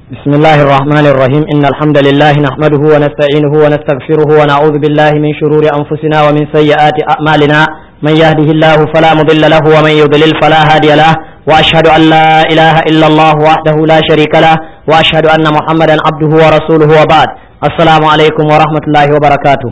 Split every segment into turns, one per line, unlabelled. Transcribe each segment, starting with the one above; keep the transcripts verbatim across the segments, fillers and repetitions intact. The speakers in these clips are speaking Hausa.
بسم الله الرحمن الرحيم إن الحمد لله نحمده ونستعينه ونستغفره ونعوذ بالله من شرور أنفسنا ومن سيئات أعمالنا من يهده الله فلا مضل له ومن يضلل فلا هادي له وأشهد أن لا إله إلا الله وحده لا شريك له وأشهد أن محمدا عبده ورسوله وبعد السلام عليكم ورحمة الله وبركاته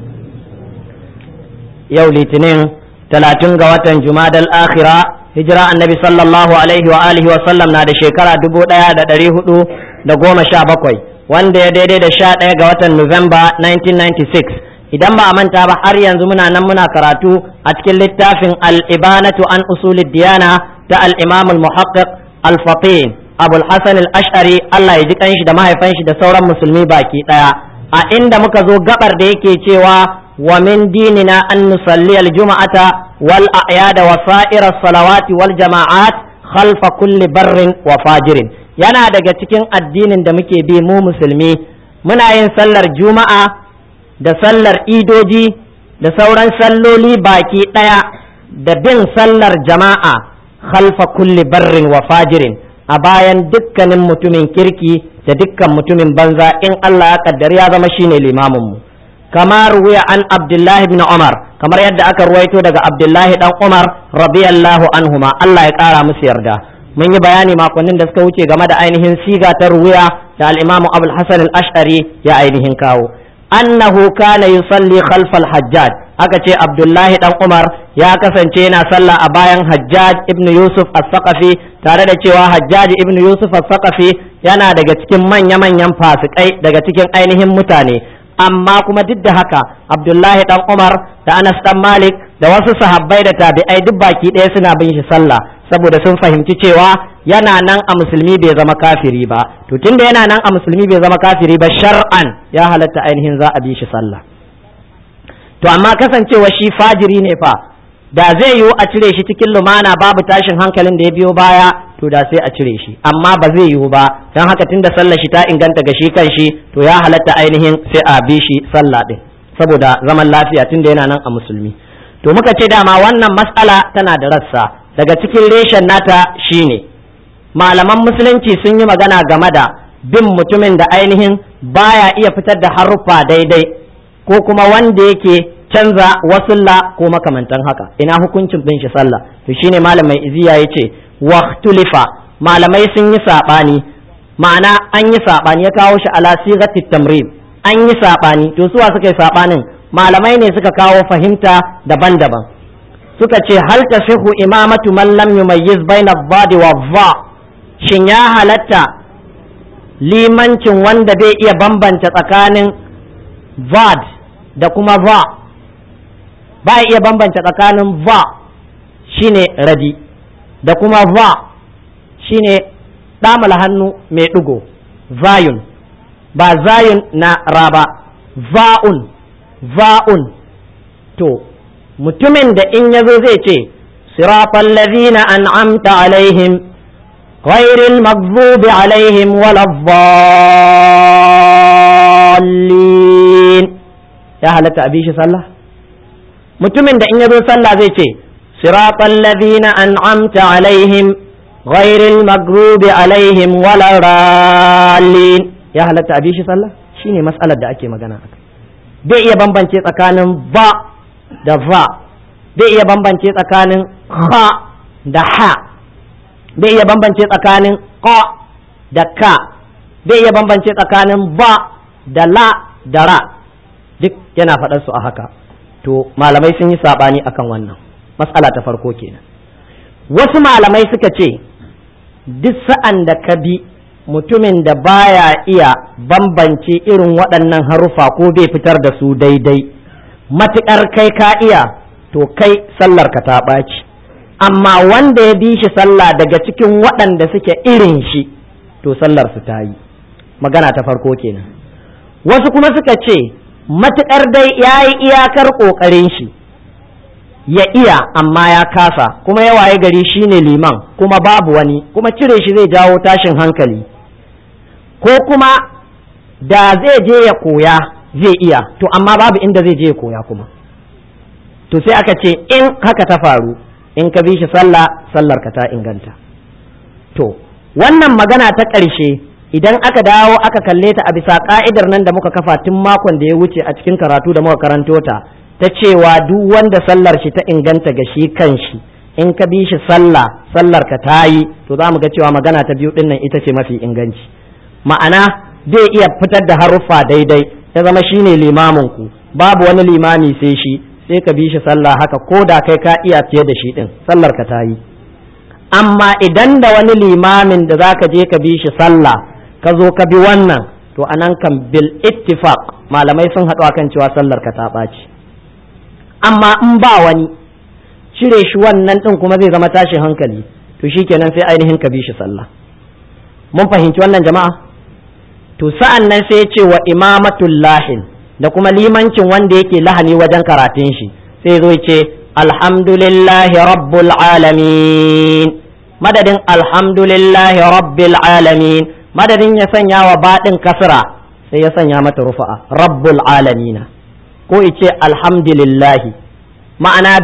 يوم الاثنين ثلاثين قوة جماد الآخرة hijira annabi sallallahu alaihi wa alihi wa sallam na da shekara dubu ɗaya da ɗari hudu da goma sha bakwai wanda ya daidai da sha ɗaya ga watan Nuwamba nineteen ninety-six idan ba a manta ba har yanzu muna nan muna karatu a cikin littafin al-ibanatu an usulid diyana ta al-imam al-muhaqqiq al-faqih abul hasan al-ash'ari Allah ya ji kanshi da mahaifan shi da sauran musulmi baki ɗaya a inda muka zo gabar da yake cewa ومن ديننا أن نصلي الجمعة والأعياد وسائر الصلوات والجماعات خلف كل بر وفاجر yana daga cikin addinin da muke bi mu musulmi muna yin sallar juma'a da sallar idoji da sauran salloli baki daya da bin sallar jama'a khalfa kulli barrin wa fajirin a bayan dukkanin mutumin kirki da dukkan mutumin banza in Allah ya kaddari ya zama shine limamin mu كما روي عن عبد الله بن عمر كما يد أكر رويته دقى عبد الله بن عمر رضي الله عنهما الله يقارى مسير ده من يبياني ما كنن دسكوتي كما دا أينهن سيغا ترويا دا الإمام أبو الحسن الأشعري يا أينهن كاو أنه كان يصلي خلف الحجاج أكتي عبد الله بن عمر يا كسنتينا صلى أبايا حجاج ابن يوسف الثقفي tare da cewa Hajjaji ibn Yusuf al-Thaqafi yana daga cikin manya-manyan fasikai daga cikin ainihin mutane amma kuma duk da haka Abdullahi dan Umar da Anas dan Malik da wasu sahabbai da tabi'ai duk baki ɗaya suna bin shi sallah saboda sun fahimci cewa yana nan a musulmi bai zama kafiri ba to tunda yana nan a musulmi bai zama kafiri ba shar'an ya halatta ainihin za a bi shi sallah to amma kasancewa shi fajiri ne fa da zai yiwu a cire shi cikin lumana babu tashin hankalin da ya biyo baya to da sai a cire shi amma ba zai yiwu ba don haka tunda sallar shi ta inganta ga shi kan shi to ya halatta ainihin sai a bi shi sallah din saboda zaman lafiya tunda yana nan a musulmi to muka ce dama wannan mas'ala tana da rassa daga cikin reshen nata shine malaman musulunci sun yi magana game da bin mutumin da ainihin baya iya fitar da haruffa daidai ko kuma wanda yake canza wasulla ko makamantan haka ina hukuncin bin shi sallah to shine malam mai iziya yace waqtulifa malamai sun yi sabani ma'ana an yi sabani ya kawo shi ala sigati tamrib an yi sabani to suwa suka yi sabanin malamai ne suka kawo fahimta daban-daban suka ce hal tasihu imamatu man lam yumayyiz baina ad wa dha shin ya halatta limancin wanda bai iya bambanta tsakanin vad da kuma va ba iya bambanta tsakanin va shine radi da kuma va shine ɗamala hannu mai ɗigo zayun ba zayun na raba va'un va'un to mutumin da in yazo zai ce siratal ladhina an'amta alaihim ghairil maghdubi alaihim waladdallin ya halatta a bishi sallah mutumin da in yazo sallah zai ce siratal ladina an'amta alaihim ghairil maghdubi alaihim waladdallin ya halatta a bishi sallah shine mas'alar da ake magana akai bai iya bambance tsakanin ba da va bai iya bambance tsakanin kha da ha bai iya bambance tsakanin qa da ka bai iya bambance tsakanin ba da la da ra duk yana faɗar su a haka to malamai sun yi sabani akan wannan matsala ta farko kenan wasu malamai suka ce duk sa'an da ka bi mutumin da baya iya bambance irin waɗannan harufa ko bai fitar da su daidai matuƙar kai ka iya to kai sallar ka ta ɓaci amma wanda ya bi shi sallah daga cikin waɗanda suke irin shi to sallar su ta yi magana ta farko kenan wasu kuma suka ce matuƙar dai ya yi iyakar ƙoƙarin shi ya iya amma ya kasa kuma ya waye gari shine liman kuma babu wani kuma cire shi zai jawo tashin hankali ko kuma da zai je ya koya zai iya to amma babu inda zai je ya koya kuma to sai aka ce in haka ta faru in ka bi shi sallah sallar ka ta inganta to wannan magana ta ƙarshe idan aka dawo aka kalle ta a bisa ka'idar nan da muka kafa tun makon da ya wuce a cikin karatu da muka karanto ta ta cewa duk wanda sallar shi ta inganta ga shi kanshi in ka bi shi sallah sallar ka ta yi, to za mu ga cewa magana ta biyu din nan ita ce mafi inganci. Ma'ana zai iya fitar da haruffa daidai ya zama shine limamin ku, babu wani limami sai shi, sai ka bi shi sallah haka ko da kai ka iya fiye da shi din sallar ka ta yi. Amma idan da wani limamin da zaka je ka bi shi sallah ka zo ka bi wannan, to anan kan bil ittifaq malamai sun haɗu akan cewa sallar ka ta ɓaci. Amma in ba wani cire shi wannan ɗin kuma zai zama tashin hankali, to shikenan sai ainihin ka bi shi sallah. Mun fahimci wannan jama'a? To sa'an nan sai ya ce wa imamatul lahin da kuma limancin wanda yake lahani wajen karatun shi, sai zo ya ce alhamdulillahi rabbil alamin, madadin alhamdulillahi rabbil alamin, madadin ya sanya wa baɗin kasra sai ya sanya mata rufa'a rabbul alamina, ko ice alhamdulillahi, ma'ana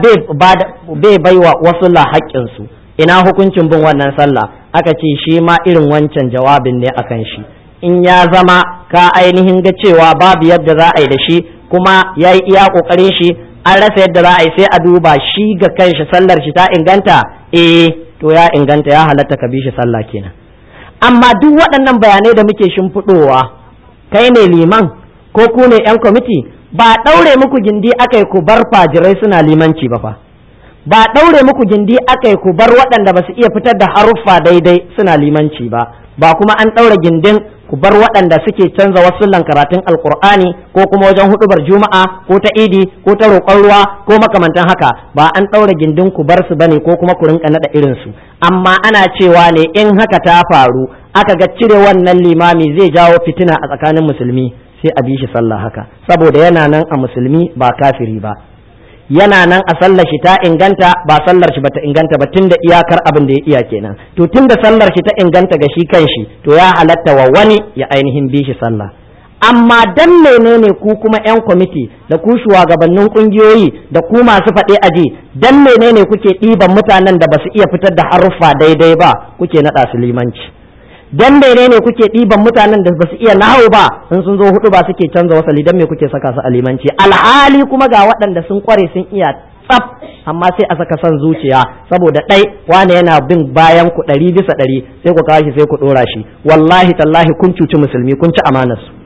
bai baiwa wasu la haƙƙinsu. Ina hukuncin bin wannan sallah? Aka ce shi ma irin wancan jawabin ne akan shi. In ya zama ka ainihin ga cewa babu yadda za a yi da shi kuma ya yi iya ƙoƙarin shi, an rasa yadda za a yi, sai a duba shi ga kanshi sallar shi ta inganta, eh to ya inganta, ya halatta ka bi shi sallah kenan. Amma duk waɗannan bayanai da muke shimfiɗowa, kai ne liman ko ku ne 'yan kwamiti, ba ɗaure muku gindi aka yi ku bar fajirai suna limanci ba fa, ba ɗaure muku gindi aka yi ku bar waɗanda ba su iya fitar da haruffa daidai suna limanci ba, ba kuma an ɗaure gindin ku bar waɗanda suke canza wasu karatun alkur'ani ko kuma wajen huɗubar juma'a ko ta idi ko ta roƙon ruwa ko makamantan haka, ba an ɗaure gindin ku bar su bane ko kuma ku rinka naɗa irin su. Amma ana cewa ne in haka ta faru aka ga cire wannan limami zai jawo fitina a tsakanin musulmi, sai a bi shi sallah haka, saboda yana nan a musulmi ba kafiri ba, yana nan a sallar shi ta inganta ba sallar shi bata inganta ba, tunda iyakar abin da ya iya kenan. To tunda sallar shi ta inganta ga shi kanshi, to ya halatta wa wani ya ainihin bi shi sallah. Amma dan menene ku kuma 'yan kwamiti da ku shugabannin kungiyoyi da ku masu faɗe aji, dan menene kuke ɗiban mutanen da basu iya fitar da haruffa daidai ba kuke naɗa su limanci? Dan menene kuke ɗiban mutanen da basu iya nahawu ba in sun zo hudu ba suke canza wasali, dan me kuke saka su a limanci? Alhali kuma ga waɗanda sun kware sun iya tsaf, amma sai a saka son zuciya saboda ɗai wane yana bin bayan ku ɗari bisa ɗari, sai ku kawo shi sai ku ɗora shi. Wallahi tallahi kun cuci musulmi, kun ci amanarsu.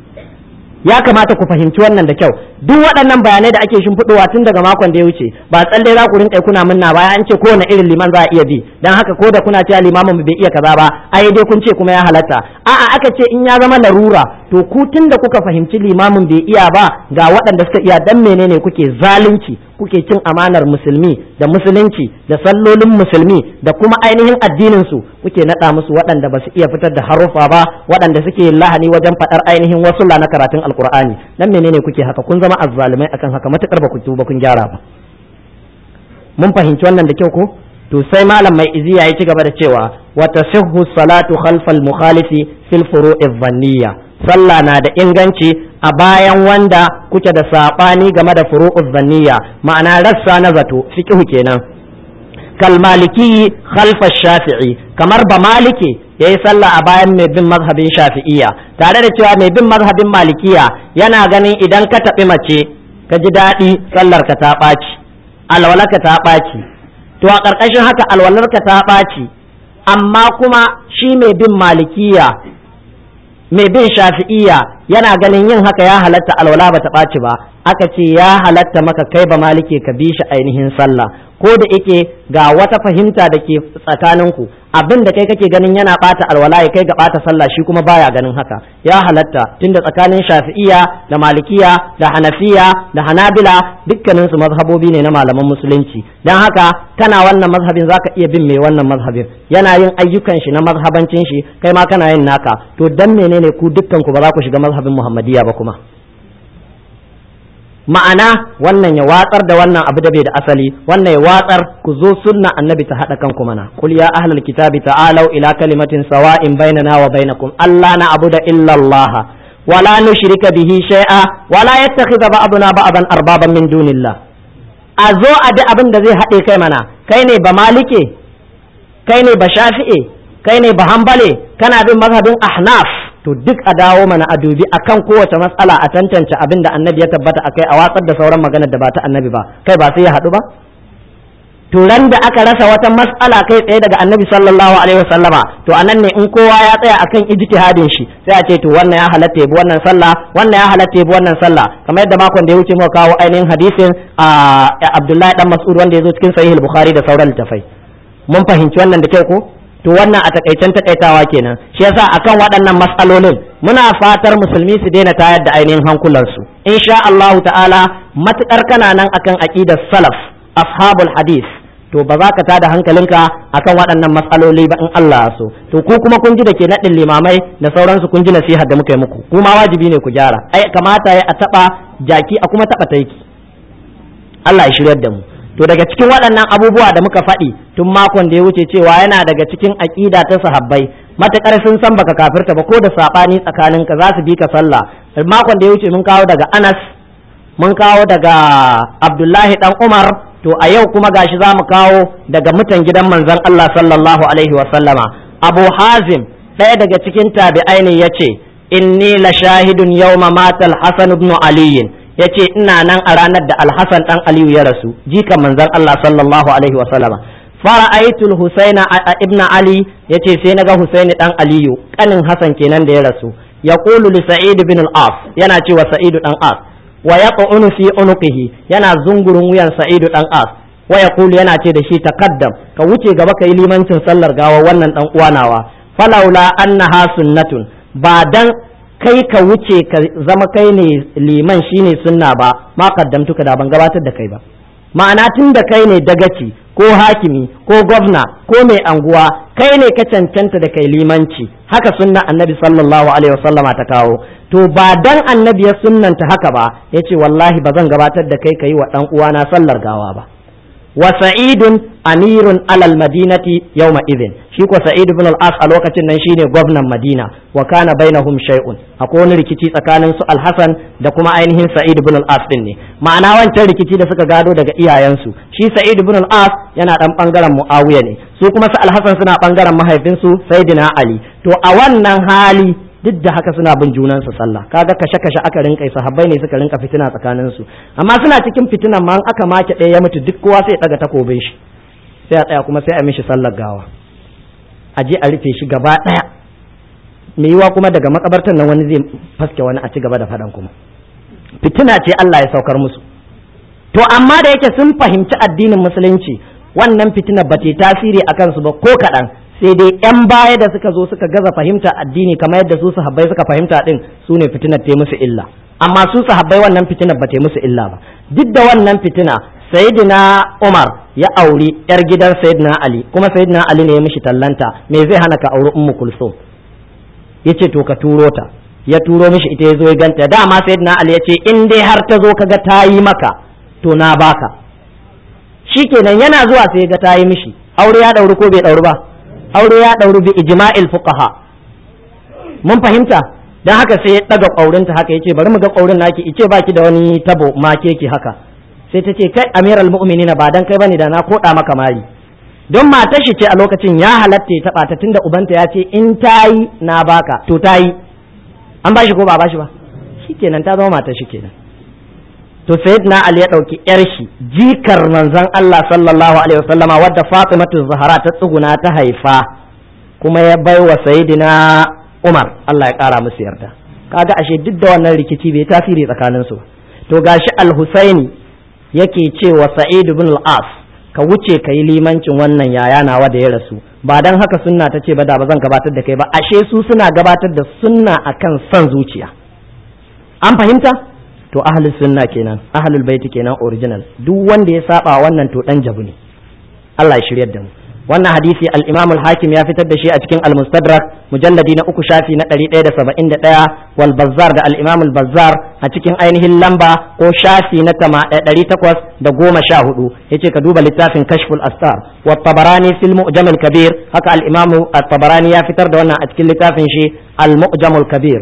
Ya kamata ku fahimci wannan da kyau. Duk waɗannan bayanai da ake shimfiɗowa tun daga makon da ya wuce, ba tsalle za ku rinƙa kuna munna baya an ce kowane irin liman za a iya bi, dan haka ko da kuna cewa limamin bai iya kaza ba, ai dai kun ce kuma ya halatta. A'a, aka ce in ya zama larura, to ku tun da kuka fahimci limamin bai iya ba, ga waɗanda suka iya, dan menene kuke zalunci, kuke cin amanar musulmi da musulunci da sallolin musulmi da kuma ainihin addinin su, kuke naɗa musu waɗanda ba su iya fitar da haruffa ba, waɗanda suke lahani wajen faɗar ainihin wasu na karatun alkur'ani. Dan menene kuke haka? Kun zama azzalumai akan haka, matukar ba ku tuba kun gyara ba. Mun fahimci wannan da kyau ko? To sai malam mai iziya ya ci gaba da cewa wa tasihhu salatu khalfal mukhalifi fil furu'i dhanniya, sallah na da inganci a bayan wanda kuke da sabani game da furu'u dhanniya, ma'ana rassa na zato, fiqhu kenan. Kal maliki khalfa shafi'i, kamar ba maliki yayi sallah a bayan mai bin mazhabin shafi'iyya, tare da cewa mai bin mazhabin malikiya yana ganin idan ka taɓi mace ka ji daɗi sallar ka ta ɓaci, alwalarka ta ɓaci. To a ƙarƙashin haka alwalarka ta ɓaci, amma kuma shi mai bin malikiya mai bin shafi'iyya yana ganin yin haka ya halatta, alwala bata ɓaci ba. Aka ce ya halatta maka kai ba malike ka bi shi ainihin sallah, ko da yake ga wata fahimta da ke tsakaninku, abin da kai kake ganin yana ɓata alwala ya kai ga ɓata sallah, shi kuma baya ganin haka. Ya halatta, tunda tsakanin shafi'iyya da malikiya da hanafiya da hanabila dukkanin su mazhabobi ne na malaman musulunci, dan haka kana wannan mazhabin zaka iya bin mai wannan mazhabin, yana yin ayyukan shi na mazhabancin shi, kai ma kana yin naka. To dan menene ku dukkan ku ba za ku shiga mazhabin muhammadiyya ba kuma? Ma'ana wannan ya watsar da wannan abu da bai da asali, wannan ya watsar, ku zo sunna annabi ta haɗa kanku mana. Qul ya ahlal kitabi ta'alau ila kalimatin sawa'in bainana wa bainakum alla na'budu illa Allah wa la nushrika bihi shay'a wa la yattakhidha ba'duna ba'dan arbaban min dunillah. A zo a da abin da zai haɗe kai mana, kai ne ba malike, kai ne ba shafi'e, kai ne ba hanbali kana bin mazhabin ahnaf, to duk a dawo mana a dubi akan kowace matsala a tantance abin da annabi ya tabbata akai, a watsar da sauran maganar da ba ta annabi ba, kai ba sai ya haɗu ba. To ran da aka rasa wata mas'ala kai tsaye daga annabi sallallahu alaihi wasallama, to anan ne in kowa ya tsaya akan ijtihadin shi sai a ce to wannan ya halatta yabi wannan sallah, wannan ya halatta yabi wannan sallah, kamar yadda makon da ya wuce muka kawo ainihin hadisin a Abdullahi dan Mas'ud wanda ya zo cikin sahih al-Bukhari da sauran littafai. Mun fahimci wannan da kyau ko? To wannan a takaicen takaitawa kenan. Shi yasa akan waɗannan mas'alolin muna fatar musulmi su daina tayar da ainihin hankulansu. Insha Allah ta'ala matukar kana nan akan aqidar salaf ashabul hadith, to ba za ka tada hankalinka akan waɗannan matsaloli ba in Allah so. To ku kuma kun ji da ke naɗin limamai da sauransu, kun ji nasihar da muka yi muku, kuma wajibi ne ku gyara. Ai kamata ya a taɓa jaki a kuma taɓa taiki. Allah ya shiryar da mu. To daga cikin waɗannan abubuwa da muka faɗi tun makon da ya wuce cewa yana daga cikin aƙida ta sahabbai, matuƙar sun san baka kafirta ba ko da saɓani tsakaninka za su bi ka sallah. Makon da ya wuce mun kawo daga Anas, mun kawo daga Abdullahi dan Umar. To a yau kuma gashi za mu kawo daga mutan gidan manzon Allah sallallahu alaihi wa sallama. Abu Hazim ɗaya daga cikin tabi'ai ne yace inni la shahidun yawma mata al-Hasan ibn Ali, yace ina nan a ranar da Al-Hasan dan Aliyu ya rasu, jikan manzon Allah sallallahu alaihi wa sallama. Fara'aytu al-Husayn ibn Ali, yace sai naga Husaini dan Aliyu kanin Hasan kenan da ya rasu, yaqulu li Sa'id ibn al-As, yana cewa Sa'id dan As, wa yaqunu fi unuqihi, yana zungurun wuyan Sa'idu dan As, wa yaqulu, yana ce da shi taqaddam, ka wuce gaba kai limancin sallar gawa wannan dan uwa nawa, falaula annaha sunnatun, ba dan kai ka wuce ka zama kai ne liman shine sunna ba, ma qaddamtuka da ban gabatar da kai ba. Ma'ana tun da kai ne dagaci ko hakimi ko gwamna ko mai anguwa, kai ne ka cancanta da kai limanci, haka sunna annabi sallallahu alaihi wasallama ta kawo. To ba dan annabi ya sunnanta haka ba, yace wallahi ba zan gabatar da kai kai wa dan uwana sallar gawa ba. Wa sa'idun amirun alal madinati yawma idhin, shi ko Sa'id ibn al-As a lokacin nan shine gwamnan Madina, wa kana bainahum shay'un, akwai wani rikici tsakanin su Al-Hasan da kuma ainihin Sa'id ibn al-As din ne. Ma'ana wancan rikici da suka gado daga iyayensu, shi Sa'id ibn al-As yana dan bangaren Muawiya ne, su kuma su Al-Hasan suna bangaren mahaifinsu Sayyidina Ali. To a wannan hali duk da haka suna bin junansu sallah, kaga kashe-kashe aka rinka, sahabbai ne suka rinka fitina tsakanin su, amma suna cikin fitinan ma aka make ɗaya ya mutu duk kowa sai ya daga takobin shi, sai a tsaya kuma sai a mishi sallar gawa, a je a rufe shi gaba ɗaya. Me yiwa kuma daga makabartan nan wani zai faske wani a ci gaba da faɗan kuma. Fitina ce Allah ya saukar musu. To amma da yake sun fahimci addinin musulunci, wannan fitina ba ta tasiri a kansu ba ko kaɗan. Sai dai yan baya da suka zo suka gaza fahimta addini kamar yadda su sahabbai suka fahimta din, su ne fitinar ta musu illa, amma su sahabbai wannan fitinar ba ta musu illa ba. Duk da wannan fitina sayyidina Umar ya auri yar gidan sayyidina Ali, kuma sayyidina Ali ne ya mishi tallanta, me zai hana ka auri Ummu Kulsum? Yace to ka turo ta, ya turo mishi ita, ya zo ya ganta. Dama sayyidina Ali yace in dai har ta zo kaga ta yi maka to na baka. Shikenan yana zuwa sai ga ta yi mishi. Aure ya dauri ko bai dauri ba? Aure ya ɗauri bi ijma'il fuqaha. Mun fahimta? Dan haka sai ya daga ƙaurinta haka, yace bari mu ga ƙaurin naki, ice baki da wani tabo ma keke haka. Sai ta ce kai amiral mu'minina ba dan kai bane da na koda maka mari. Don matar shi ce a lokacin, ya halatta ya taba ta tunda ubanta ya ce in tayi na baka, to tayi. An bashi ko ba bashi ba? Shikenan ta zama matar shi kenan. To sayyidina Ali ya dauki yar shi, jikar manzon Allah sallallahu alaihi wasallama, wadda Fatimatu Zahra ta tsuguna ta haifa, kuma ya baiwa sayyidina Umar, Allah ya kara musu yarda. Kaga ashe duk da wannan rikici bai tasiri tsakanin su. To gashi Al-Husaini yake cewa Sa'id ibn al-As, ka wuce ka yi limancin wannan yaya nawa da ya rasu, ba dan haka sunna ta ce ba da ba zan gabatar da kai ba. Ashe su suna gabatar da sunna akan son zuciya. An fahimta? To ahlus sunna kenan, ahlul baiti kenan original. Duk wanda ya saba wannan to dan jabu ne. Allah ya shiryar da mu. Wannan hadisi al-Imam al-Hakim ya fitar da shi a cikin al-Mustadrak mujalladi na uku shafi na ɗari ɗaya da saba'in da ɗaya, wal Bazzar da al-Imam al-Bazzar a cikin ainihin lamba ko shafi na ɗari takwas da goma sha hudu. Yace ka duba littafin Kashful Astar. Wa Tabarani fil Mu'jam al-Kabir, haka al-Imam at-Tabarani ya fitar da wannan a cikin littafin shi al-Mu'jam al-Kabir.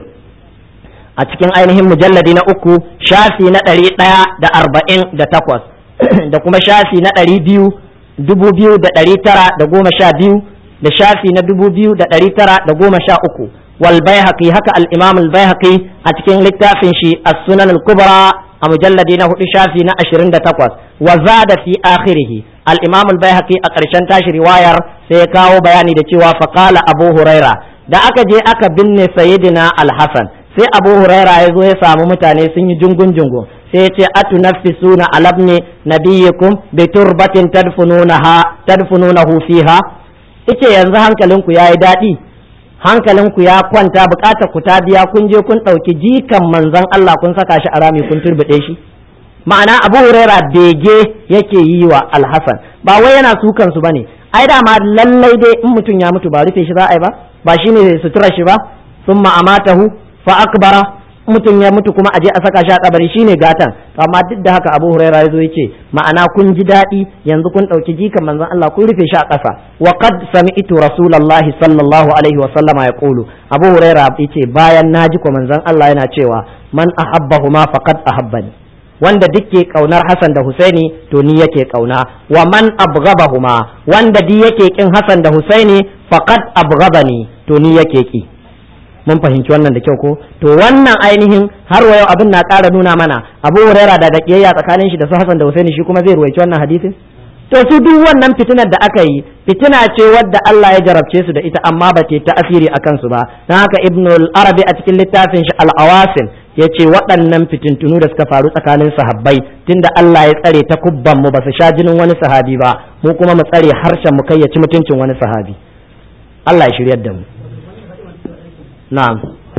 A cikin ainihin mujalladi na uku shafi na ɗari ɗaya da arba'in da takwas, da, da kuma shafi na ɗari biyu dubu biyu da ɗari tara da goma sha biyu da shafi na dubu biyu da ɗari tara da goma sha uku wal baihaqi haka al imam al baihaqi a cikin littafin shi as-sunan al kubra a mujalladi na hudu shafi na ashirin da takwas wa zada fi akhirih al imam al baihaqi a ƙarshen tashi riwayar sai ya kawo bayani da cewa faqala abu huraira da aka je aka binne sayyidina al hasan sai abu huraira ya zo ya samu mutane sun yi jungun jungun sai ya ce atunafisuna alabni nabiyikum bi turbatin tadfununaha tadfununahu fiha yace yanzu hankalinku yayi dadi hankalinku ya kwanta bukatar ku ta biya kun je kun dauki jikan manzon Allah kun saka shi a rami kun turbide shi ma'ana abu huraira bege yake yi wa alhasan ba wai yana sukan su bane ai da ma lallai dai in mutum ya mutu ba rufe shi za a yi ba ba shine sutura shi ba summa amatahu fa akbara mutum ya mutu kuma aje a saka shi a kabari shine gatan amma duk da haka Abu Huraira yazo yace ma'ana kun ji dadi yanzu kun dauki jikan manzon Allah kun rufe shi a ƙasa wa qad sami'tu rasulullahi sallallahu alaihi wa sallama yaqulu Abu Huraira yace bayan naji ko manzon Allah yana cewa man ahabbahuma faqad ahabbani wanda duke kaunar Hassan da Husaini to ni yake kauna wa man abghadahuma wanda di yake kin Hassan da Husaini faqad abghadani to ni yake ki mun fahimci wannan da kyau ko to wannan ainihin har wayo abin na ƙara nuna mana Abu Huraira da da kiyayya tsakanin shi da su Hassan da Husaini shi kuma zai ruwaici wannan hadisin to su duk wannan fitinar da aka yi fitina ce wadda Allah ya jarabce su da ita amma ba ta ta'asiri akan su ba dan haka Ibn al-Arabi a cikin littafin shi al-Awasim yace waɗannan fitintunu da suka faru tsakanin sahabbai tunda Allah ya tsare ta kubban mu ba su sha jinin wani sahabi ba mu kuma mu tsare harshen mu kai ya ci mutuncin wani sahabi Allah ya shiryar da mu na'am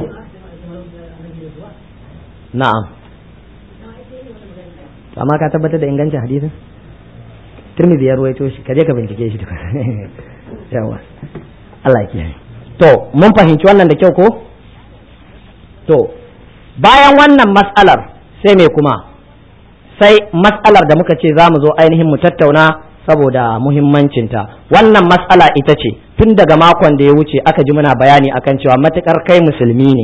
na'am amma ka tabbatar da ingancin hadisin Tirmidhi ya ruwaito shi kaje ka bincike shi duka yawa Allah ya kiyaye to mun fahimci wannan da kyau ko to bayan wannan mas'alar sai me kuma sai mas'alar da muka ce za mu zo ainihin mu tattauna saboda muhimmancinta wannan mas'ala ita ce tun daga makon da ya wuce aka ji muna bayani akan cewa matukar kai musulmi ne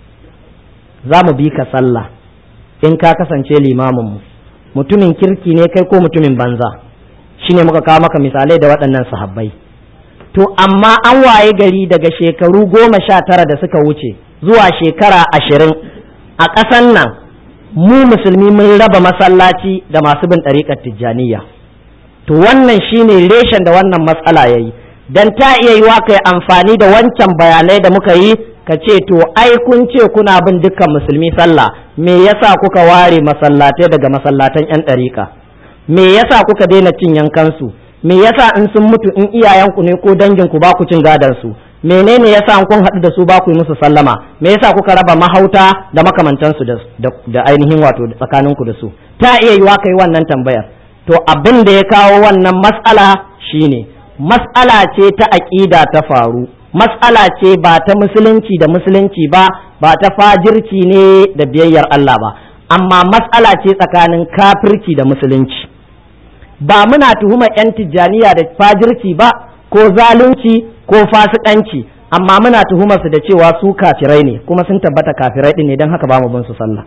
za mu bi ka sallah in ka kasance limamin mu mutumin kirki ne kai ko mutumin banza shine muka kawo maka misalai da waɗannan sahabbai to amma an waye gari daga shekaru goma sha tara da suka wuce zuwa shekara ashirin a ƙasan nan mu musulmi mun raba masallaci da masu bin ɗariƙar tijjaniya to wannan shine reshen da wannan matsala yayi dan ta iya yiwa kai amfani da wancan bayanai da muka yi ka ce to ai kun ce kuna bin dukkan musulmi sallah me yasa kuka ware masallatai daga masallatan yan ɗariƙa me yasa kuka daina cin yankansu me yasa in sun mutu in iyayenku ne ko danginku ba ku cin gadon su menene yasa kun haɗu da su ba ku yi musu sallama me yasa kuka raba mahauta da makamantansu da, da, da ainihin wato tsakaninku da su ta iya yiwa kai wannan tambayar to abin da ya kawo wannan mas'ala shine mas'ala ce ta aqida ta faru mas'ala ce ba ta musulunci da musulunci ba ba ta fajirci ne da biyayyar Allah ba amma mas'ala ce tsakanin kafirci da musulunci ba muna tuhumar yan tijjaniya da fajirci ba ko zalunci ko fasikanci amma muna tuhumar su da cewa su kafirai ne kuma sun tabbata kafirai din ne don haka ba mu bin su sallah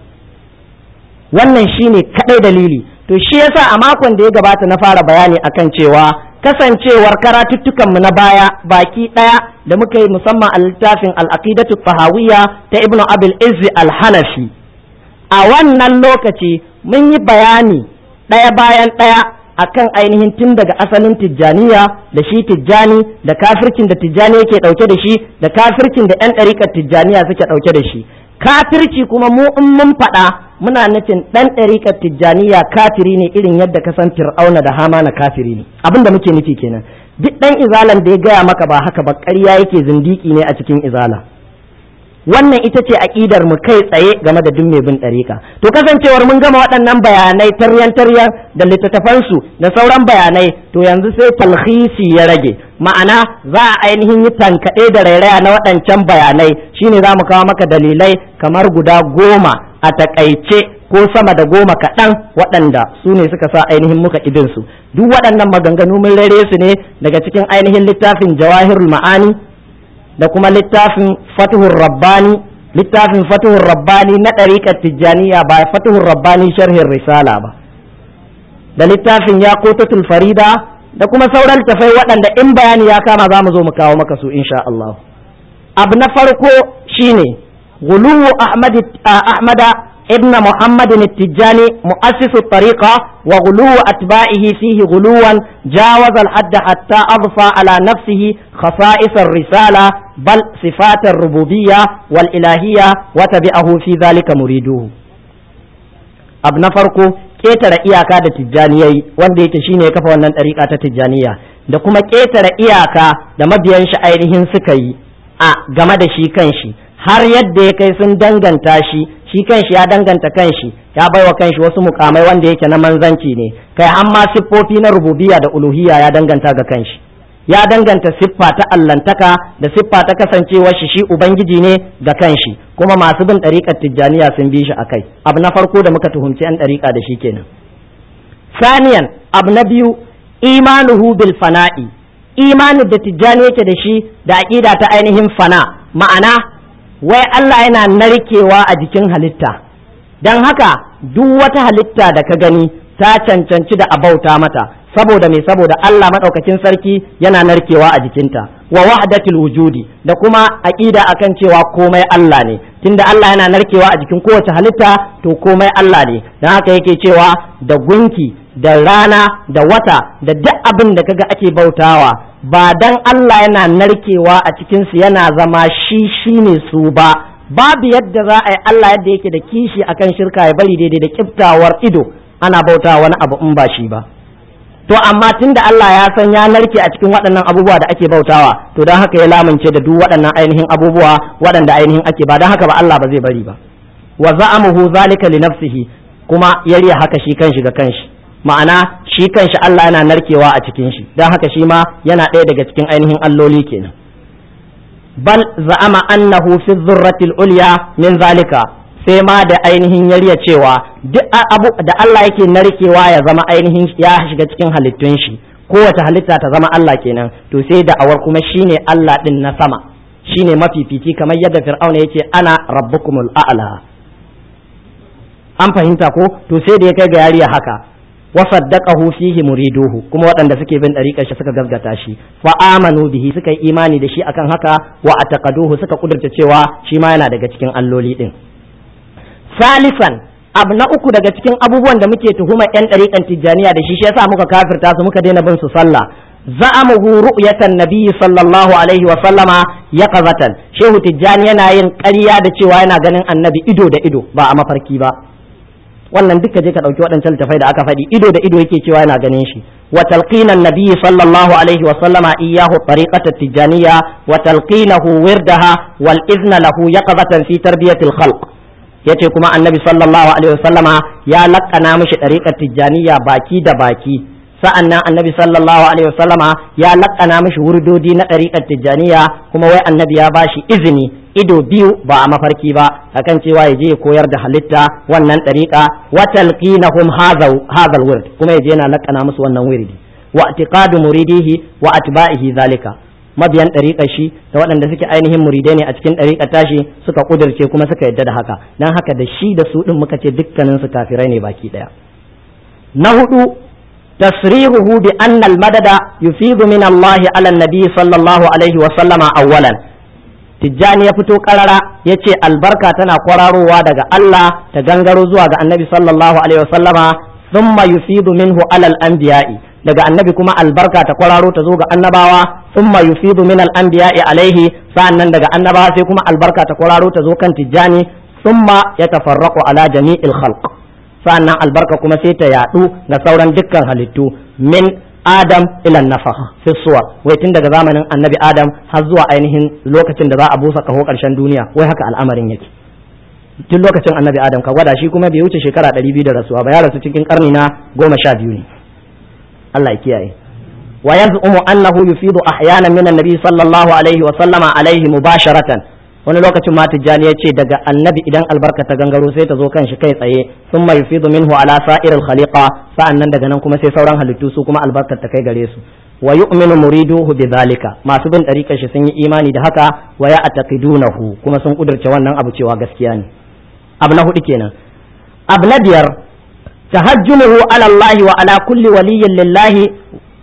wannan shine kadai dalili to shi yasa a makon da ya gabata na fara bayani akan cewa kasancewar karatuttukan mu na baya baki daya da muka yi musamman a littafin al-aqidatu tahawiyya ta ibnu abil izzi al-hanafi a wannan lokaci mun yi bayani daya bayan daya akan ainihin tun daga asalin tijjaniya da shi tijjani da kafircin da tijjani yake dauke da shi da kafircin da yan ɗariƙar tijjaniya suke dauke da shi kafirci kuma mu in mun faɗa muna nufin ɗan ɗariƙar tijjaniya kafiri ne irin yadda ka san fir'auna da hamana kafiri ne abin da muke nufi kenan duk ɗan izalan da ya gaya maka ba haka ba ƙarya yake zindiki ne a cikin izala wannan ita ce aƙidar mu kai tsaye game da duk mai bin ɗariƙa to kasancewar mun gama waɗannan bayanai taryan taryan da littattafansu da sauran bayanai to yanzu sai talhisi ya rage ma'ana za a ainihin yi tankaɗe da rairaya na waɗancan bayanai shine za mu kawo maka dalilai kamar guda goma a taƙaice ko sama da goma kaɗan waɗanda su ne suka sa ainihin muka idin su duk waɗannan maganganu mun rere su ne daga cikin ainihin littafin jawahirul ma'ani da kuma littafin fatuhur rabbani littafin fatuhur rabbani na ɗariƙar tijjaniya ba fatuhur rabbani sharhin risala ba da littafin yaqutul farida da kuma sauran tafai waɗanda in bayani ya kama za mu zo mu kawo maka su insha Allah. Abu na farko shine guluwu Ahmad Ahmada ابن محمد التجاني مؤسس الطريقة وغلو أتباعه فيه غلوا جاوز الحد حتى أضفى على نفسه خصائص الرسالة بل صفات الربوبية والإلهية وتبعه في ذلك مريدوه. ابن فرقو ƙetare iyaka da tijjaniyai wanda yake shine ya kafa wannan ɗariƙa ta tijjaniya da kuma ƙetare iyaka da mabiyan shi ainihin suka yi a game da shi kanshi har yadda ya kai sun danganta shi shi kanshi ya danganta kanshi ya baiwa kanshi wasu mukamai wanda yake na manzanci ne kai amma siffofi na rububiyya da uluhiyya ya danganta ga kanshi ya danganta siffa ta allantaka da siffa ta kasancewar shi shi ubangiji ne ga kanshi kuma masu bin ɗariƙar tijjaniya sun bi shi akai abu na farko da muka tuhumci yan ɗariƙa da shi kenan. Saniyan abu na biyu imanuhu bil fana'i imanin da tijjani yake da shi da aqida ta ainihin fana ma'ana wai Allah yana narkewa a jikin halitta don haka duk wata halitta da ka gani ta cancanci da abauta mata saboda me saboda Allah madaukakin sarki yana narkewa a jikinta wa wahdatul wujudi da kuma aqida akan cewa komai Allah ne tunda Allah yana narkewa a jikin kowace halitta to komai Allah ne don haka yake cewa da gunki da rana da wata da duk abin da kaga ake bautawa ba dan Allah yana narkewa a cikin su yana zama shi shine su ba babu yadda za a yi Allah yadda yake da kishi akan shirka ya bari daidai da kiftawar ido ana bautawa wani abu in ba shi ba to amma tunda Allah ya san ya narke a cikin waɗannan abubuwa da ake bautawa to don haka ya lamince da duk waɗannan ainihin abubuwa waɗanda ainihin ake ba don haka ba Allah ba zai bari ba wa za'amuhu zalika li nafsihi kuma yariya haka shi kanshi ga kanshi ma'ana shi kanshi Allah yana narkewa a cikin shi don haka shi ma yana ɗaya daga cikin ainihin alloli kenan bal za'ama annahu fi dhurratil ulya min zalika sai ma da ainihin yariya cewa duk abu da Allah yake narkewa ya zama ainihin ya shiga cikin halittun shi kowace halitta ta zama Allah kenan to sai da awar kuma shine Allah din na sama shine mafifici kamar yadda fir'auna yace ana rabbukumul a'la an fahimta ko to sai da ya kai ga yariya haka wa saddaqahu fihi muriduhu kuma waɗanda suke bin dariƙar shi suka gaskata shi fa amanu bihi suka yi imani da shi akan haka wa ataqaduhu suka kudurta cewa shi ma yana daga cikin alloli din. Salisan abu na uku daga cikin abubuwan da muke tuhuma yan ɗariƙan tijjaniya da shi shi yasa muka kafirta su muka daina bin su sallah za'amuhu ru'yatan nabiyyi sallallahu alaihi wa sallama yaqazatan shehu tijjani yana yin ƙarya da cewa yana ganin annabi ido da ido ba a mafarki ba wannan duka je ka dauki waɗancan littafai da aka faɗi ido da ido yake cewa yana ganin shi wa talqinan nabiyyi sallallahu alaihi wa sallama iyyahu tariqata tijaniya wa talqinahu wirdaha wal izna lahu yaqazatan fi tarbiyatil khalq yace kuma annabi sallallahu alaihi wa sallama ya lakkana mishi tariqat tijaniya baki da baki sa'annan annabi sallallahu alaihi wa sallama ya lakkana mishi wurdodi na tariqat tijaniya kuma wai annabi ya bashi izini ido biyu ba a mafarki ba akan cewa ya je ya koyar da halitta wannan ɗariƙa wa talqinahum hadha wird kuma ya je yana lakana musu wannan wirdi wa i'tiqadu muridihi wa atba'ihi zalika mabiyan ɗariƙar shi da waɗanda suke ainihin muridai ne a cikin ɗariƙar tashi suka kudirce kuma suka yadda da haka dan haka da shi da su din muka ce dukkanin su kafirai ne baki daya. Na hudu tasrihuhu bi anna al-madada yufidu min Allah ala an-nabi sallallahu alaihi wa sallama awwalan tijjani ya fito karara ya ce albarka tana kwararowa daga Allah ta gangaro zuwa ga annabi sallallahu alaihi wasallama thumma yufidu minhu alal anbiya'i daga annabi kuma albarka ta kwararo ta zo ga annabawa thumma yufidu min al anbiya'i alaihi sa'annan daga annabawa sai kuma albarka ta kwararo ta zo kan tijjani thumma yatafarraqu ala jami'il khalq sa'annan albarka kuma sai ta yadu ga sauran dukkan halittu min Adam ilan nafakha fi suwar wai tun daga zamanin annabi Adam har zuwa ainihin lokacin da za a busa kaho karshen duniya wai haka al'amarin yake tun lokacin annabi Adam ka gwada shi kuma bai wuce shekara ɗari biyu da rasuwa ba ya rasu cikin karni na goma sha biyu ne Allah ya kiyaye wa yaz'umu annahu yufidu ahyanan min annabi sallallahu alaihi wa sallama alaihi mubasharatan wani lokacin ma tijjani ya ce daga annabi idan albarka ta gangaro sai ta zo kan shi kai tsaye sun mai yufidu minhu ala sa'iril khaliqa sa'an nan daga nan kuma sai sauran halittu su kuma albarkar ta kai gare su wa yu'minu muriduhu bidhalika masu bin dariƙar shi sun yi imani da haka wa ya'taqidunahu kuma sun kudurce wannan abu cewa gaskiya ne abu na hudu kenan abu na biyar tahajjumuhu ala Allah wa ala kulli waliyyin lillahi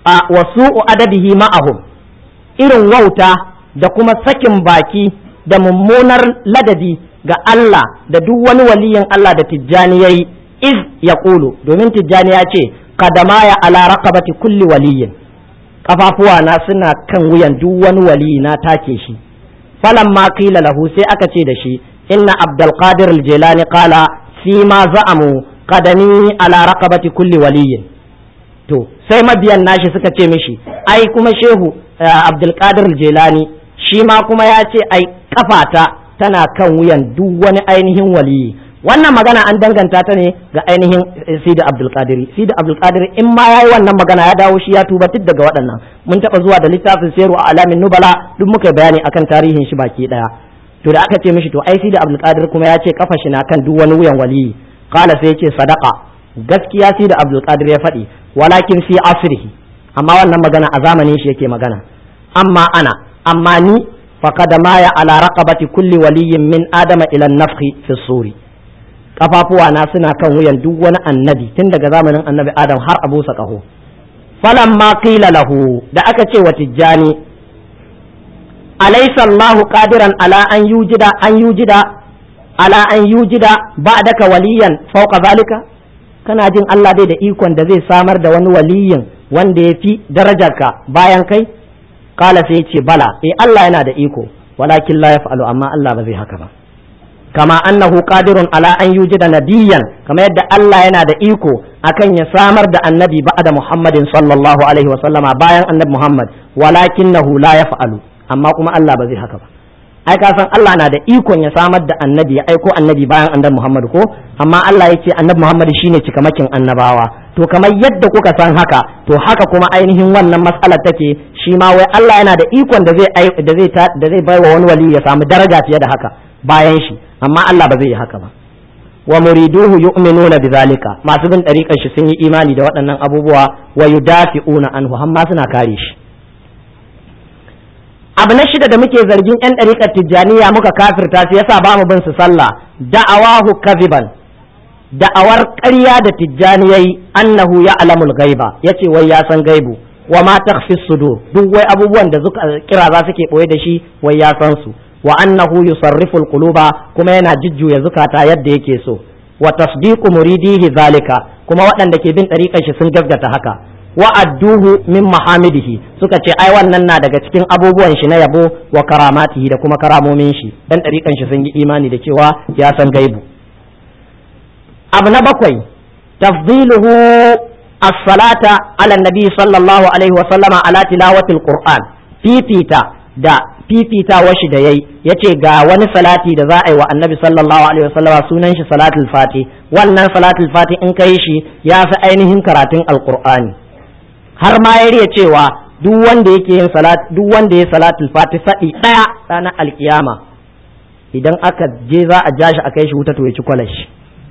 a wasu'u adabihi ma'ahum, irin wauta da kuma sakin baki da mummunar ladabi ga Allah da duk wani waliyin Allah da Tijjani yayi, iz yaqulu, domin Tijjani ya ce qadamaya ala raqabati kulli waliyin, kafafuwa na suna kan wuyan duk wani waliyi na take shi. falamma qila lahu, sai aka ce da shi inna Abdul Qadir al-Jilani qala fi ma za'amu qadami ala raqabati kulli waliyin. To sai mabiyan nashi suka ce mishi ai kuma shehu Abdul Qadir al-Jilani shi ma kuma ya ce ai kafata tana kan wuyan duk wani ainihin waliyi. Wannan magana an danganta ta ne ga ainihin Sidi Abdul Qadir. Sidi Abdul Qadir in ma yayi wannan magana ya dawo shi ya tuba duk daga waɗannan. Mun taɓa zuwa da littafin Sayru a Alamin Nubala duk muka bayani akan tarihin shi baki daya. To da aka ce mishi to ai Sidi Abdul Qadir kuma ya ce kafa shi na kan duk wani wuyan waliyi. Kala sai ya ce sadaqa, gaskiya Sidi Abdul Qadir ya faɗi, walakin fi asrihi, amma wannan magana a zamanin shi yake magana. Amma ana, amma ni faqad maya ala raqabati kulli waliyyin min adama ila an-nafhi fi suri. Kafafuwa na suna kan wuyan duk wani annabi tun daga zamanin annabi Adam har Abu Sakaho. Falamma qila lahu, da aka ce wa Tijjani alaysa Allahu qadiran ala an yujida an yujida ala an yujida ba'daka waliyan fawqa zalika, kana jin Allah bai da ikon da zai samar da wani waliyin wanda ya fi darajarka bayan kai? Kala sai ce bala, eh Allah yana da iko, walakin la yaf'alu, amma Allah ba zai haka ba. Kama annahu qadirun ala an yujida nabiyyan, kama yadda Allah yana da iko akan ya samar da annabi ba'da Muhammadin sallallahu alaihi wa sallama, bayan annabi Muhammad, walakinahu la yaf'alu, amma kuma Allah ba zai haka ba. Ai ka san Allah na da ikon ya samar da annabi, ya aiko annabi bayan annabi Muhammad ko, amma Allah ya ce annabi Muhammad shine cikamakin annabawa. To kamar yadda kuka san haka, to haka kuma ainihin wannan mas'alar take, shi ma wai Allah yana da ikon da zai da zai da zai baiwa wani wali ya samu daraja fiye da haka bayan shi, amma Allah ba zai yi haka ba. Wa muriduhu yu'minuna bidhalika, masu bin dariƙar shi sun yi imani da waɗannan abubuwa, wa yudafi'una anhu, amma suna kare shi. Abu na shida da muke zargin yan ɗariƙar Tijjaniya muka kafirta su yasa ba mu bin su sallah, da'awahu kadhiban, da'awar ƙarya da Tijjani yayi annahu ya'lamul ghaiba, yace wai ya san gaibu, wa ma takhfi sudur, duk wai abubuwan da zuka kira za suke boye da shi wai ya san su, wa annahu yusarrifu alquluba, kuma yana jujjuya zukata yadda yake so, wa tasdiqu muridihi zalika, kuma waɗanda ke bin ɗariƙar shi sun gaskata haka. Wa adduhu min mahamidihi, suka ce ai wannan na daga cikin abubuwan shi na yabo, wa karamatihi, da kuma karamomin shi, dan ɗariƙan shi sun yi imani da cewa ya san gaibu. Abu na bakwai, tafdiluhu as-salata ala nabi sallallahu alaihi wa sallama ala tilawatil qur'an, fifita da fifita washi da yayi, yace ga wani salati da za a yi wa annabi sallallahu alaihi wa sallama, sunan shi salatul fati, wannan salatul fati in kai shi ya fi ainihin karatun alqur'ani. Har ma ya riya cewa duk wanda yake yin salat, duk wanda ya salatul fati faɗi ɗaya ranar alkiyama, idan aka je za a ja shi a kai shi wuta to ya ci kwalashi.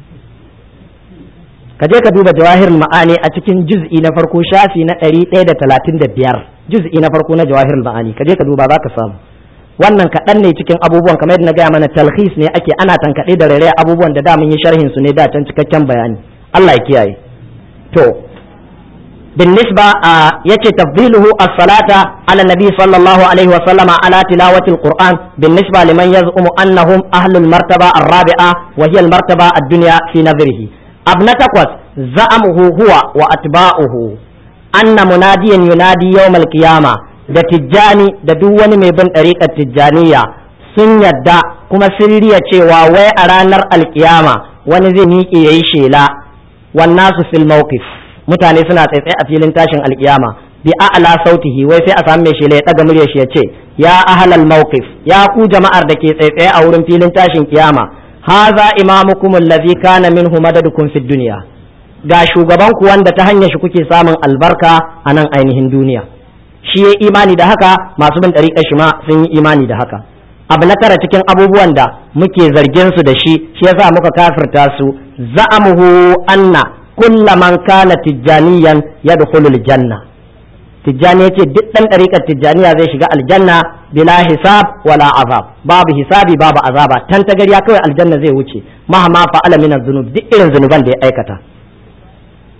Ka je ka duba jawahirul ma'ani a cikin juz'i na farko shafi na ɗari ɗaya da talatin da biyar, juz'i na farko na jawahirul ma'ani, ka je ka duba za ka samu. Wannan kaɗan ne cikin abubuwan, kamar yadda na gaya mana talhis ne ake, ana tankaɗe da rere abubuwan da da mun yi sharhin su ne da can cikakken bayani. Allah ya kiyaye. To بالنسبة يتي تفضيله الصلاة على النبي صلى الله عليه وسلم على تلاوة القرآن بالنسبة لمن يزعم أنهم أهل المرتبة الرابعة وهي المرتبة الدنيا في نظره. ابن تقوس زعمه هو وأتباعه أن مناديا ينادي يوم القيامة da tijjani da duk wani mai bin ɗariƙar tijjaniya sun yadda kuma sun riya cewa wai a ranar alkiyama wani zai miƙe ya yi shela, wannan su fil mawqif, mutane suna tsaitsaye a filin tashin alkiyama, bi a'la sautihi, wai sai a samu mai shela ya daga muryar shi ya ce ya ahlal mawqif, ya ku jama'ar da ke tsaitsaye a wurin filin tashin kiyama, haza imamukum allazi kana minhu madadukum fid dunya, ga shugaban ku wanda ta hanyar shi kuke samun albarka a nan ainihin duniya. Shi ya imani da haka, masu bin ɗariƙar shi ma sun yi imani da haka. Abu na tara cikin abubuwan da muke zargin su da shi, shi yasa muka kafirta su, za'amuhu anna kulla man kana tijjaniyan yadkhulul janna. Tijjani yace duk dan ɗariƙar tijjaniya zai shiga aljanna bila hisab wala azab, babu hisabi babu azaba, tan tagariya kawai aljanna zai wuce, mahama fa'ala min az-zunub, duk irin zunuban da ya aikata.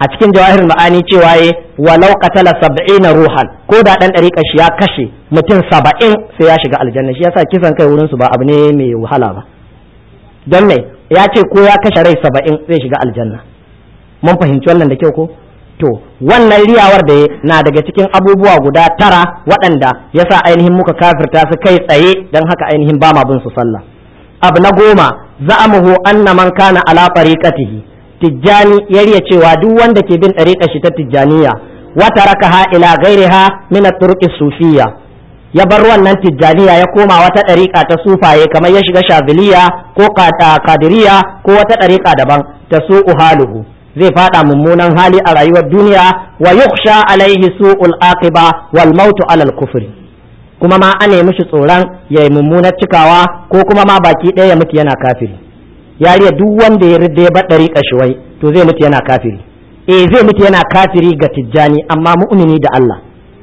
a cikin jawahirul ma'ani cewa ye walau qatala sab'ina ruhan ko da dan dariƙa shi ya kashe mutum saba'in sai ya shiga aljanna. Shi yasa kisan kai wurin su ba abu ne mai wahala ba, don me ya ce ko ya kashe rai saba'in zai shiga aljanna. Mun fahimci wannan da kyau ko? To wannan riyawar da na daga cikin abubuwa guda tara waɗanda yasa ainihin muka kafirta su kai tsaye, don haka ainihin ba ma bin su sallah. Abu na goma, za'amuhu anna man kana ala tariqatihi, tijjani yariya cewa duk wanda ke bin ɗariƙar shi ta tijjaniya wa tarakaha ila ghairiha min at-turuq sufiyya, ya bar wannan tijjaniya ya koma wata ɗariƙa ta sufaye kamar ya shiga shaziliya ko kadiriya ko wata ɗariƙa daban, ta su'u haluhu, zai fada mummunan hali a rayuwar duniya, wa yukhsha alaihi su'ul aqiba wal mautu alal kufri, kuma ma ane mishi tsoron yayi mummunar cikawa ko kuma ma baki ɗaya ya mutu yana kafiri. Yariya duk wanda ya ridda ya bar ɗariƙa shi wai to zai mutu yana kafiri. Eh zai mutu yana kafiri ga tijjani amma mu'mini da Allah.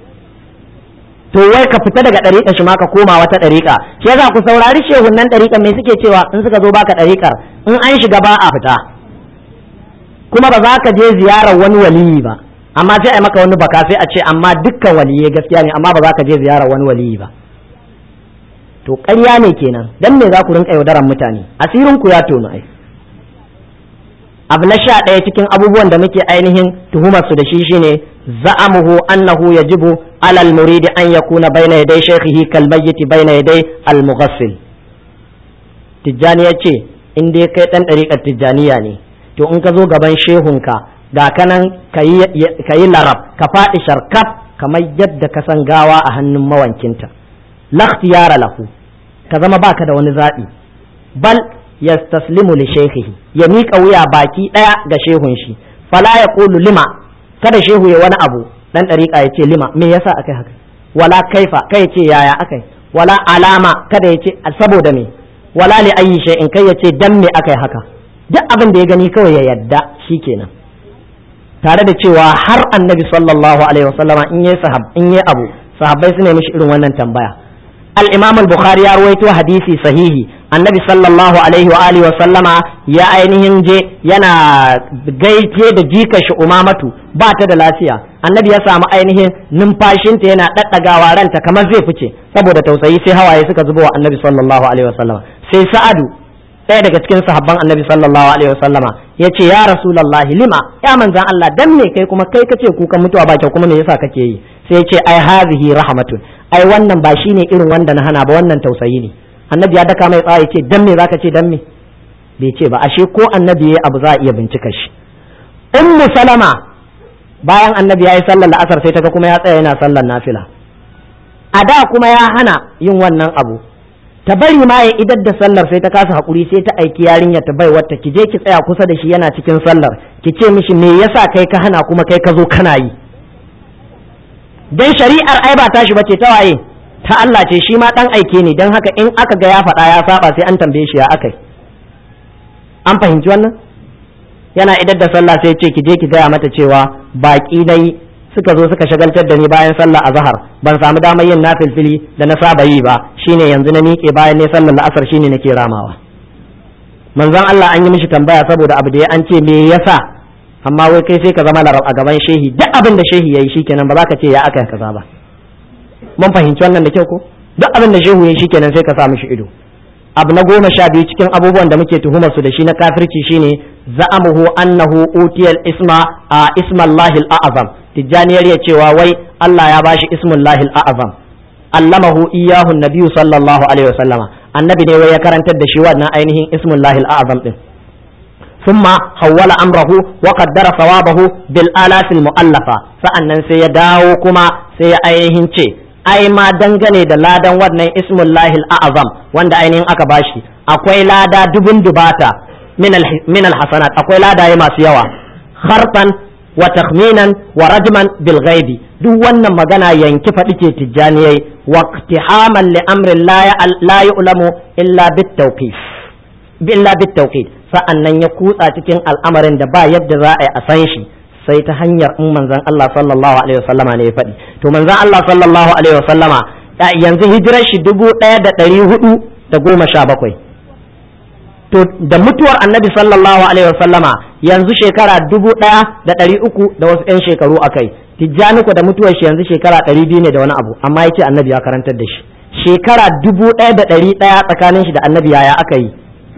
To wai ka fita daga ɗariƙa shi ma ka koma wata ɗariƙa. Shi yasa ku saurari shehunan ɗariƙa me suke cewa in suka zo baka ɗariƙar in an shiga ba a fita. Kuma ba za ka je ziyarar wani waliyi ba, amma sai a maka wani baka sai a ce amma dukkan waliyai gaskiya ne amma ba za ka je ziyarar wani waliyi ba. To ƙarya ne kenan, dan me za ku rinka yaudaran mutane, asirin ku ya tono ai. Abu na sha ɗaya cikin abubuwan da muke ainihin tuhumar su da shi shine za'amuhu annahu yajibu alal muridi an yakuna baina yaday shaykhihi kal mayyit baina yaday al mughassil. Tijjani ya ce in dai kai dan ɗariƙar tijjaniya ne, to in ka zo gaban shehunka ga kanan kayi larab ka faɗi sharkaf kamar yadda ka san gawa a hannun mawankinta. La ikhtiyara lahu, ka zama baka da wani zaɓi, bal yastaslimu li shaykhihi, ya miƙa wuya baki ɗaya ga shehun shi, fala yaqulu lima, kada shehu ya wani abu dan ɗariƙa ya ce lima me yasa akai haka, wala kaifa kai ya ce yaya akai, wala alama kada ya ce saboda me, wala li ayyi shay'in kai ya ce dan me akai haka. Duk abin da ya gani kawai ya yadda shikenan, tare da cewa har annabi sallallahu alaihi wasallama in yayi sahab in yayi abu sahabbai su ne mishi irin wannan tambaya. al-imam al-bukhari ya rawaito hadisi sahihi, annabi sallallahu alaihi wa alihi wa sallama ya ainihin je yana gaike da jika shi umamatu ba ta da lafiya, annabi ya samu ainihin numfashinta yana daddagawa ranta kamar zai fice saboda tausayi, sai hawaye suka zubo wa annabi sallallahu alaihi wa sallama. Sai sa'adu ɗaya daga cikin sahabban annabi sallallahu alaihi wa sallama ya ce ya rasulullahi lima, ya manzan Allah dan me kai kuma kai kace kukan mutuwa ba kyau kuma me yasa kake yi? Sai ya ce ai hazihi rahmatun, ai wannan ba shine irin wanda na hana ba, wannan tausayi ne. Annabi ya daka mai tsaye ce dan me zaka ce dan me? Bai ce ba, ashe ko annabi yayi abu za a iya bincika shi. Ummu Salama bayan annabi yayi sallar la'asar sai ta ga kuma ya tsaya yana sallar nafila. A da kuma ya hana yin wannan abu, ta bari ma ya idar da sallar sai ta kasa hakuri, sai ta aiki yarinya ta bai wata ki je ki tsaya kusa da shi yana cikin sallar, ki ce mishi me yasa kai ka hana kuma kai ka zo kana yi. Dan shari'ar ai ba tashi bace ta waye, ta Allah ce, shi ma dan aike ne, dan haka in aka ga ya faɗa ya saba sai an tambaye shi ya akai. An fahimci wannan? Yana idar da sallah sai ce ki je ki gaya mata cewa baki dai suka zo suka shagaltar da ni bayan sallah azhar, ban samu damar yin nafilfili da na saba yi ba, shine yanzu na miƙe bayan ne sallar la'asar shine nake ramawa. Manzon Allah an yi mishi tambaya saboda abu da ya an ce me yasa, amma wai kai sai ka zama larab a gaban shehi, duk abin da shehi yayi shikenan ba za ka ce ya aka kaza ba. Mun fahimci wannan da kyau ko? Duk abin da shehu yayi shikenan sai ka sa mishi ido. Abu na goma sha biyu cikin abubuwan da muke tuhumar su da shi na kafirci shine za'amuhu annahu utiyal isma a ismallahi al-a'zam. Tijjaniyar ya cewa wai Allah ya bashi ismullahi al-a'zam, allamahu iyyahu nabiyyu sallallahu alaihi wasallama, annabi ne wai ya karantar da shi wannan ainihin ismullahi al-a'zam din. thumma hawwala amrahu wa qaddara thawabahu bil alafil mu'allafa, sa'annan sai ya dawo kuma sai ya ainihin ce ai ma dangane da ladan wannan ismullahi al-a'zam wanda ainihin aka bashi akwai lada dubun dubata min al-hasanat, akwai ladaye masu yawa, kharfan wa takhminan wa rajman bil ghaibi. Duk wannan magana yanki faɗi ke tijjaniyai, wa iqtihaman li amrin la yu'lamu illa bit tawqif illa bit tawqif, sa'annan ya kutsa cikin al'amarin da ba yadda za a yi a san shi sai ta hanyar in manzon Allah sallallahu alaihi wasallama ne ya faɗi. To manzon Allah sallallahu alaihi wasallama yanzu hijirar shi dubu ɗaya da ɗari hudu da goma sha bakwai. To da mutuwar annabi sallallahu alaihi wasallama yanzu shekara dubu ɗaya da ɗari uku da wasu ƴan shekaru akai. Tijjani ku da mutuwar shi yanzu shekara ɗari biyu ne da wani abu, amma yace annabi ya karantar da shi. Shekara dubu ɗaya da ɗari ɗaya tsakanin shi da annabi yaya aka yi?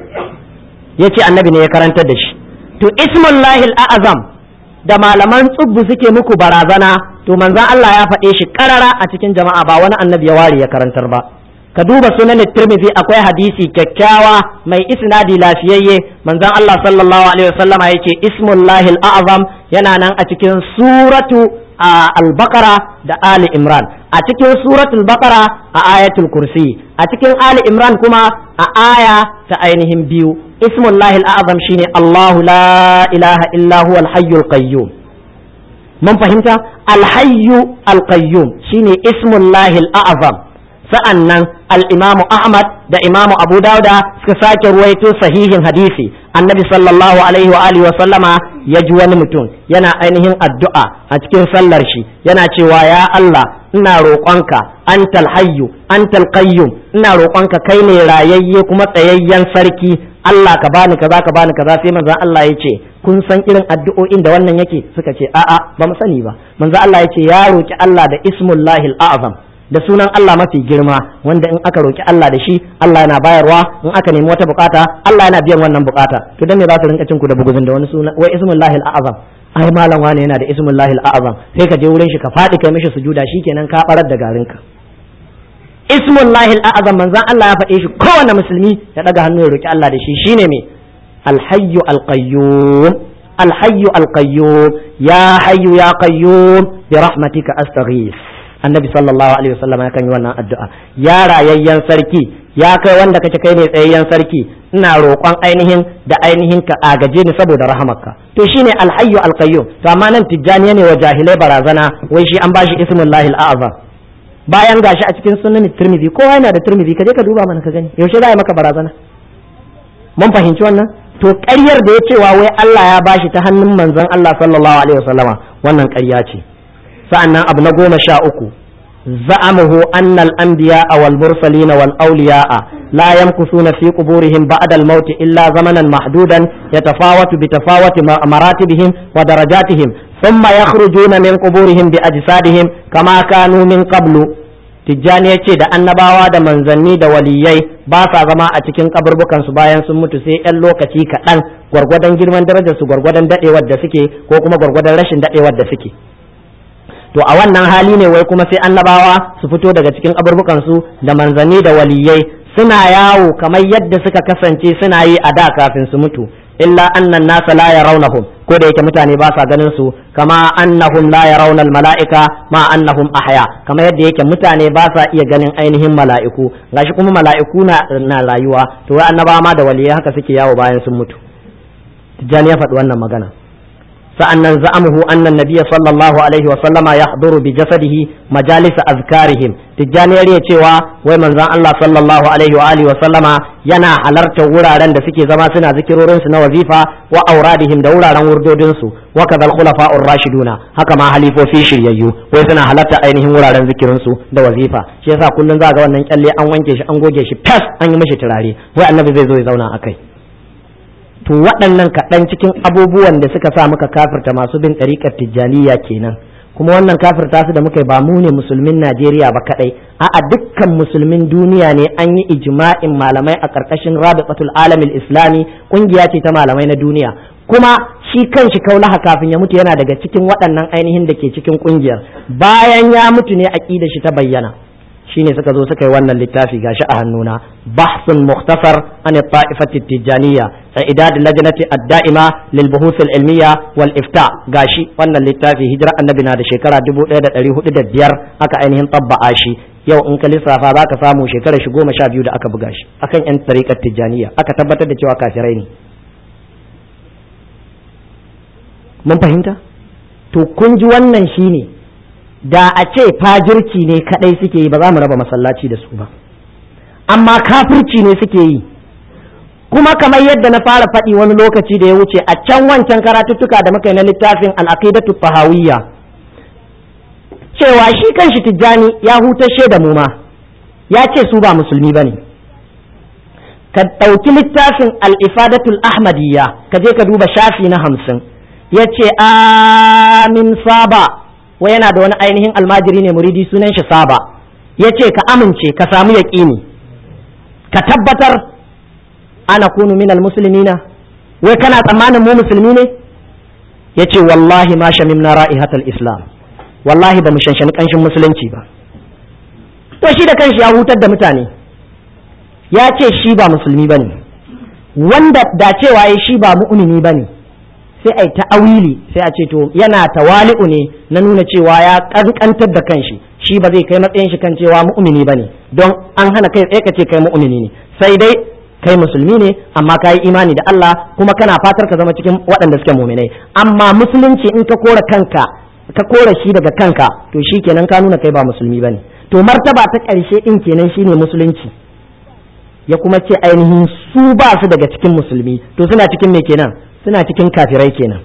Yace annabi ne ya karantar da shi. To ismullahi al-a'zam da malaman tsubbu suke muku barazana, to manzon Allah ya faɗe shi karara a cikin jama'a, ba wani annabi ya ware ya karantar ba. Ka duba sunan Tirmidhi akwai hadisi kyakkyawa mai isnadi lafiyayye, manzon Allah sallallahu alaihi wasallama yace ismullahi al-a'zam yana nan a cikin suratu al-Baqara da Ali Imran, a cikin suratul Baqara a ayatul kursi, a cikin Ali Imran kuma a aya ta ainihin biyu. Ismullahi al-a'zam shine Allahu la ilaha illa huwa al-hayyul qayyum. Mun fahimta? Al-hayyu al-qayyum shine ismullahi al-a'zam. Sa'annan al-Imam Ahmad da Imam Abu Dawuda suka sake ruwaito sahihin hadisi, annabi sallallahu alaihi wa alihi wa sallama ya ji wani mutum yana ainihin addu'a a cikin sallar shi, yana cewa ya Allah ina roƙonka antal hayyu antal qayyum, ina roƙonka kai ne rayayye kuma tsayayyen sarki, Allah ka bani kaza ka bani kaza. Sai manzon Allah ya ce kun san irin addu'o'in da wannan yake? Suka ce a'a ba mu sani ba. Manzon Allah ya ce ya roki Allah da ismullahi al-a'zam, da sunan Allah mafi girma, wanda in aka roki Allah da shi Allah yana bayarwa, in aka nemi wata bukata Allah yana biyan wannan bukata. To dan me za su rinka cin ku da buguzun da wani suna wai ismullahi al-a'zam? Ai malam wane yana da ismullahi al-a'zam, sai ka je wurin shi ka fadi kai mishi sujuda, shikenan ka barar da garinka. Ismullahi al-a'zam manzon Allah ya faɗe shi, kowane musulmi ya daga hannu ya roki Allah da shi. Shine me? Al-hayyu al-qayyum, al-hayyu al-qayyum, ya hayyu ya qayyum bi rahmatika astaghith. Annabi sallallahu alaihi wasallam ya kan yi wannan addu'a. Ya rayayyen sarki, ya kai wanda kake kai ne tsayayyen sarki, ina roƙon ainihin da ainihin ka agaje ni saboda rahamarka. To shine al-hayyu al-qayyum. To amma nan Tijjani ne wa jahilai barazana, wai shi an bashi ismullahi al-a'zam. Bayan gashi a cikin sunan Tirmidhi, kowa yana da Tirmidhi, ka je ka duba mana ka gani. Yaushe za a yi maka barazana? Mun fahimci wannan? To ƙaryar da ya cewa wai Allah ya bashi ta hannun manzon Allah sallallahu alaihi wasallama, wannan ƙarya ce. Sa'annan abu na goma sha uku, za'amuhu annal anbiya'a wal mursalina wal awliya'a la yamkusuna fi quburihim ba'da al maut illa zamanan mahdudan yatafawatu bi tafawati maratibihim wa darajatihim thumma yakhrujuna min quburihim bi ajsadihim kama kanu min qablu. Tijjani ya ce da annabawa da manzanni da waliyai ba sa zama a cikin kaburbukan su bayan sun mutu sai ɗan lokaci kaɗan, gwargwadon girman darajar su, gwargwadon dadewar da suke, ko kuma gwargwadon rashin dadewar da suke. To a wannan hali ne wai kuma sai annabawa su fito daga cikin kaburbukan su da manzanni da waliyai suna yawo kamar yadda suka kasance suna yi a da kafin su mutu, illa annan nasa la yarawnahum, ko da yake mutane ba sa ganin su, kama annahum la yarawna mala'ika ma annahum ahya, kamar yadda yake mutane ba sa iya ganin ainihin mala'iku, gashi kuma mala'iku na, na rayuwa. To wai annabawa ma da waliyai haka suke yawo bayan sun mutu. Tijjani ya faɗi wannan magana. sa'annan za'amuhu annan nabiyya sallallahu alaihi wa sallama yahduru bi jasadihi majalis azkarihim. Tijjani ya cewa wai manzon Allah sallallahu alaihi wa alihi wa sallama yana halartar wuraren da suke zama suna zikirorin su na wazifa wa auradihim da wuraren wurdodin su, wa kadhal khulafa'ur rashiduna, haka ma halifofi shiryayyu wai suna halarta ainihin wuraren zikirin su da wazifa. Shi yasa kullun za ga wannan kyalle an wanke shi an goge shi fas an yi mishi turare, wai annabi zai zo ya zauna akai. To waɗannan kaɗan cikin abubuwan da suka sa muka kafirta masu bin ɗariƙar Tijjaniya kenan. Kuma wannan kafirta su da muka yi ba mu ne musulmin Najeriya ba kaɗai, a'a dukkan musulmin duniya ne. An yi ijma'in malamai a ƙarƙashin Rabiqatul Alamil Islami, ƙungiya ce ta malamai na duniya. Kuma shi kanshi Kaulaha kafin ya mutu yana daga cikin waɗannan ainihin da ke cikin ƙungiyar. Bayan ya mutu ne aqidar shi ta bayyana. Shine suka zo suka yi wannan littafi gashi a hannuna, bahsun mukhtasar an ta'ifati tijaniya, idad lajnati ad-da'ima lil buhuth al-ilmiya wal ifta. Gashi wannan littafi hijira annabi na da shekara dubu ɗaya da ɗari hudu da biyar aka ainihin tabba'a shi. Yau in ka lissafa zaka samu shekara shi goma sha biyu da aka buga shi akan yan tariqat tijaniya, aka tabbatar da cewa kafirai ne. Mun fahimta? To kun ji wannan shine, da a ce fajirci ne kadai suke yi ba za mu raba masallaci da su ba, amma kafirci ne suke yi. Kuma kamar yadda na fara faɗi wani lokaci da ya wuce a can wancan karatuttuka da muka yi na littafin al-aqidatu tahawiyya, cewa shi kanshi Tijjani ya hutashe da mu ma, ya ce su ba musulmi bane. ka ɗauki littafin al-ifadatul ahmadiyya ka je ka duba shafi na hamsin yace amin saba wa yana da wani ainihin almajiri ne muridi sunan shi saba yace ka amince ka samu yaqini ka tabbatar ana kunu minal muslimina wai kana tsammanin mu musulmi ne yace wallahi ma shamimna ra'ihatal islam wallahi ba mu shanshani kanshin musulunci ba to shi da kanshi ya hutar da mutane ya ce shi ba musulmi bane wanda da cewa ya shi ba mu'mini bane sai ai ta'awili sai a ce to yana tawali'u ne na nuna cewa ya kankantar da kanshi shi ba zai kai matsayin shi kan cewa mu'mini bane don an hana kai tsaye ka ce kai mu'mini ne sai dai kai musulmi ne amma ka yi imani da Allah kuma kana fatar ka zama cikin waɗanda suke mu'minai amma musulunci in ka kora kanka ka kora shi daga kanka to shi kenan ka nuna kai ba musulmi bane to martaba ta ƙarshe din kenan shine musulunci ya kuma ce ainihin su ba su daga cikin musulmi to suna cikin me kenan suna cikin kafirai kenan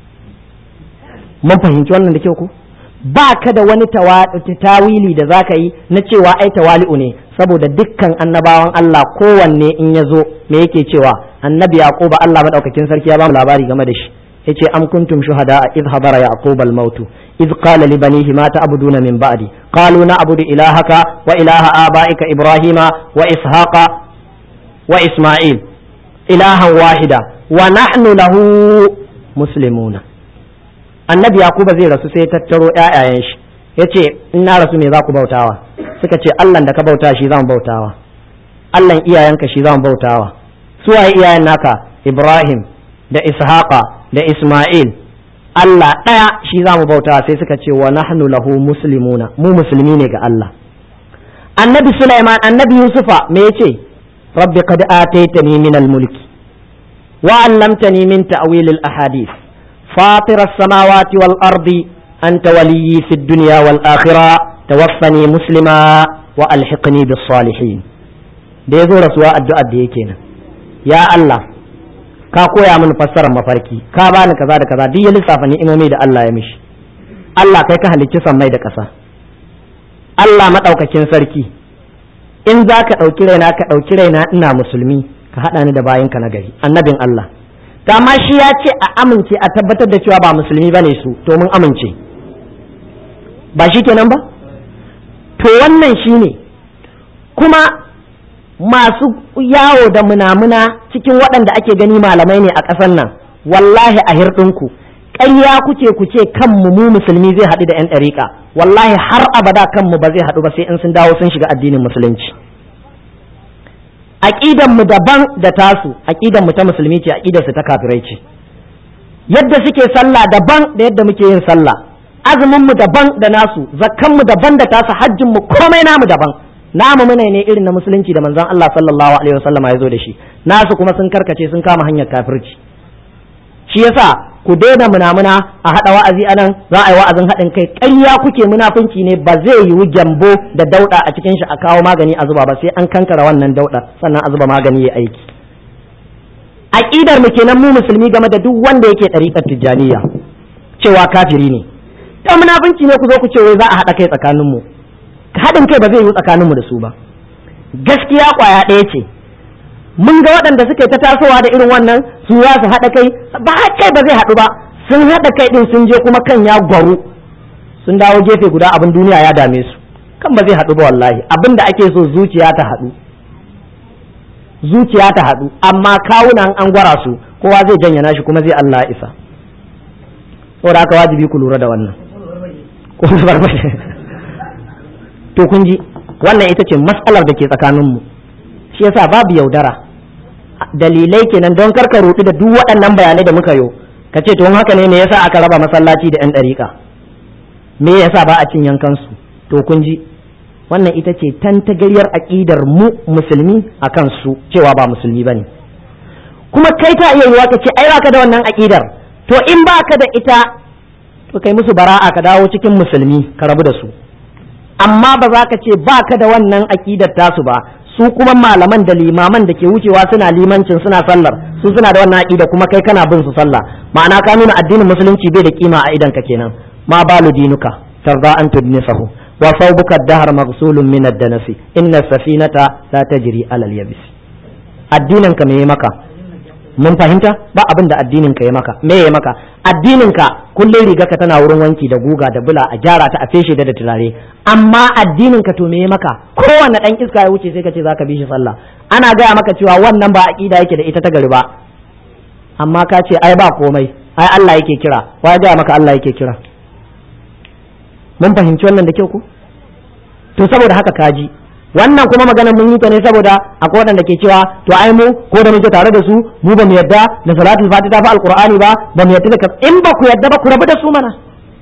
mun fahimci wannan da kyau ko ba ka da wani tawili da za ka yi na cewa ai tawali'u ne saboda dukkan annabawan Allah kowanne in ya zo me yake cewa annabi yaquba Allah madaukakin sarki ya ba mu labari game da shi yace am kuntum shuhada idh hadara yaquba al-maut idh qala li banihi ma ta'buduna min ba'di qalu na'budu ilahaka wa ilaha abaika ibrahima wa ishaqa wa isma'il ilahan wahida wa nahnu lahu muslimuna annabi yakuba zai rasu sai ya tattaro ƴaƴayen shi yace in na rasu me za ku bautawa suka ce Allah da ka bauta shi zan bautawa Allah iyayenka shi zan bautawa su waye iyayen naka Ibrahim da Ishaqa da Isma'il Allah daya shi zamu bautawa sai suka ce wa nahnu lahu muslimuna mu musulmi ne ga Allah annabi Sulaiman annabi Yusufa me yace rabbi qad ataitani min al-mulki wa 'allamtani min ta'wil al-ahadith فاطر السماوات والأرض أنت ولي في الدنيا والآخرة توفني مسلما وألحقني بالصالحين da ya zo rasuwa addu'ar da yake nan ya Allah ka koya min fassarar mafarki ka bani kaza da kaza duk ya lissafa ni'imomi da Allah ya mishi Allah kai ka halicci sammai da ƙasa Allah madaukakin sarki in za ka ɗauki raina ka ɗauki raina ina musulmi ka haɗa ni da bayinka na gari annabin Allah amma shi ya ce a amince a tabbatar da cewa ba musulmi bane su to mun amince ba shi kenan ba to wannan shine kuma masu yawo da munamuna cikin waɗanda ake gani malamai ne a ƙasar nan wallahi a hirɗinku ƙarya kuke ku ce kanmu mu musulmi zai haɗu da 'yan ɗariƙa wallahi har abada kanmu ba zai haɗu ba sai in sun dawo sun shiga addinin musulunci aqidan mu daban da tasu aqidan mu ta musulmi ce aqidar su ta kafirai ce yadda suke sallah daban da yadda muke yin sallah azumin mu daban da nasu zakkan mu daban da tasu hajjin mu komai namu daban namu mune ne irin na musulunci da manzon Allah sallallahu alaihi wasallam ya zo da shi nasu kuma sun karkace sun kama hanyar kafirci shi yasa ku daina munamuna a hada wa'azi anan za a yi wa'azin haɗin kai ƙarya kuke munafunci ne ba zai yiwu gyambo da dauɗa a cikin shi a kawo magani a zuba ba sai an kankara wannan dauɗa sannan a zuba magani ya aiki aqidar mu kenan mu musulmi game da duk wanda yake ɗariƙar tijjaniya cewa kafiri ne ta munafunci ne ku zo ku ce wai za a haɗa kai tsakanin mu haɗin kai ba zai yiwu tsakanin mu da su ba gaskiya ƙwaya ɗaya ce mun ga waɗanda suke ta tasowa da irin wannan su ya su haɗa kai ba kai ba zai haɗu ba sun haɗa kai ɗin sun je kuma kan ya gwaru sun dawo gefe guda abin duniya ya dame su kan ba zai haɗu ba wallahi abin da ake so zuciya ta haɗu zuciya ta haɗu amma kawunan an gwara su kowa zai janya nashi kuma zai Allah ya isa saboda haka wajibi ku lura da wannan to kun ji wannan ita ce matsalar da ke tsakaninmu shi yasa babu yaudara dalilai kenan don karka rudu da duk waɗannan bayanai da muka yo ka ce to haka ne me yasa aka raba masallaci da yan ɗariƙa me yasa ba a cin yankan su to kun ji wannan ita ce tantagaryar aƙidar mu musulmi akan su cewa ba musulmi bane kuma kai ta iya yiwa ka ce ai baka da wannan aƙidar to in baka da ita to kai musu bara'a ka dawo cikin musulmi ka rabu da su amma ba za ka ce baka da wannan aƙidar tasu ba su kuma malaman da limaman da ke wucewa suna limancin suna sallar su suna da wannan aqida kuma kai kana bin su sallah ma'ana ka nuna addinin musulunci bai da kima a idan ka kenan ma balu dinuka tarda an tudnisahu wa thawbuka ad-dahr maghsulun min ad-danasi inna as-safinata la tajri ala al-yabis addinin ka me maka? mun fahimta ba abin da addinin ka ya maka. Me ya maka? addinin ka kullun riga ka tana wurin wanki da guga da bula a gyara ta a feshe da da turare, amma addinin ka to me ya maka? kowanne dan iska ya wuce sai ka ce zaka bi shi sallah, ana gaya maka cewa wannan ba aqida yake da ita ta gari ba, amma ka ce ai ba komai, ai Allah yake kira. wa ya gaya maka Allah yake kira? mun fahimci wannan da kyau ku? to saboda haka kaji wannan kuma magana mun yi ta ne saboda akwai waɗanda ke cewa to ai mu ko da muke tare da su mu ba mu yadda da salatul fatiha fa alqur'ani ba ba mu yadda da in ba ku yadda ba ku rabu da su mana,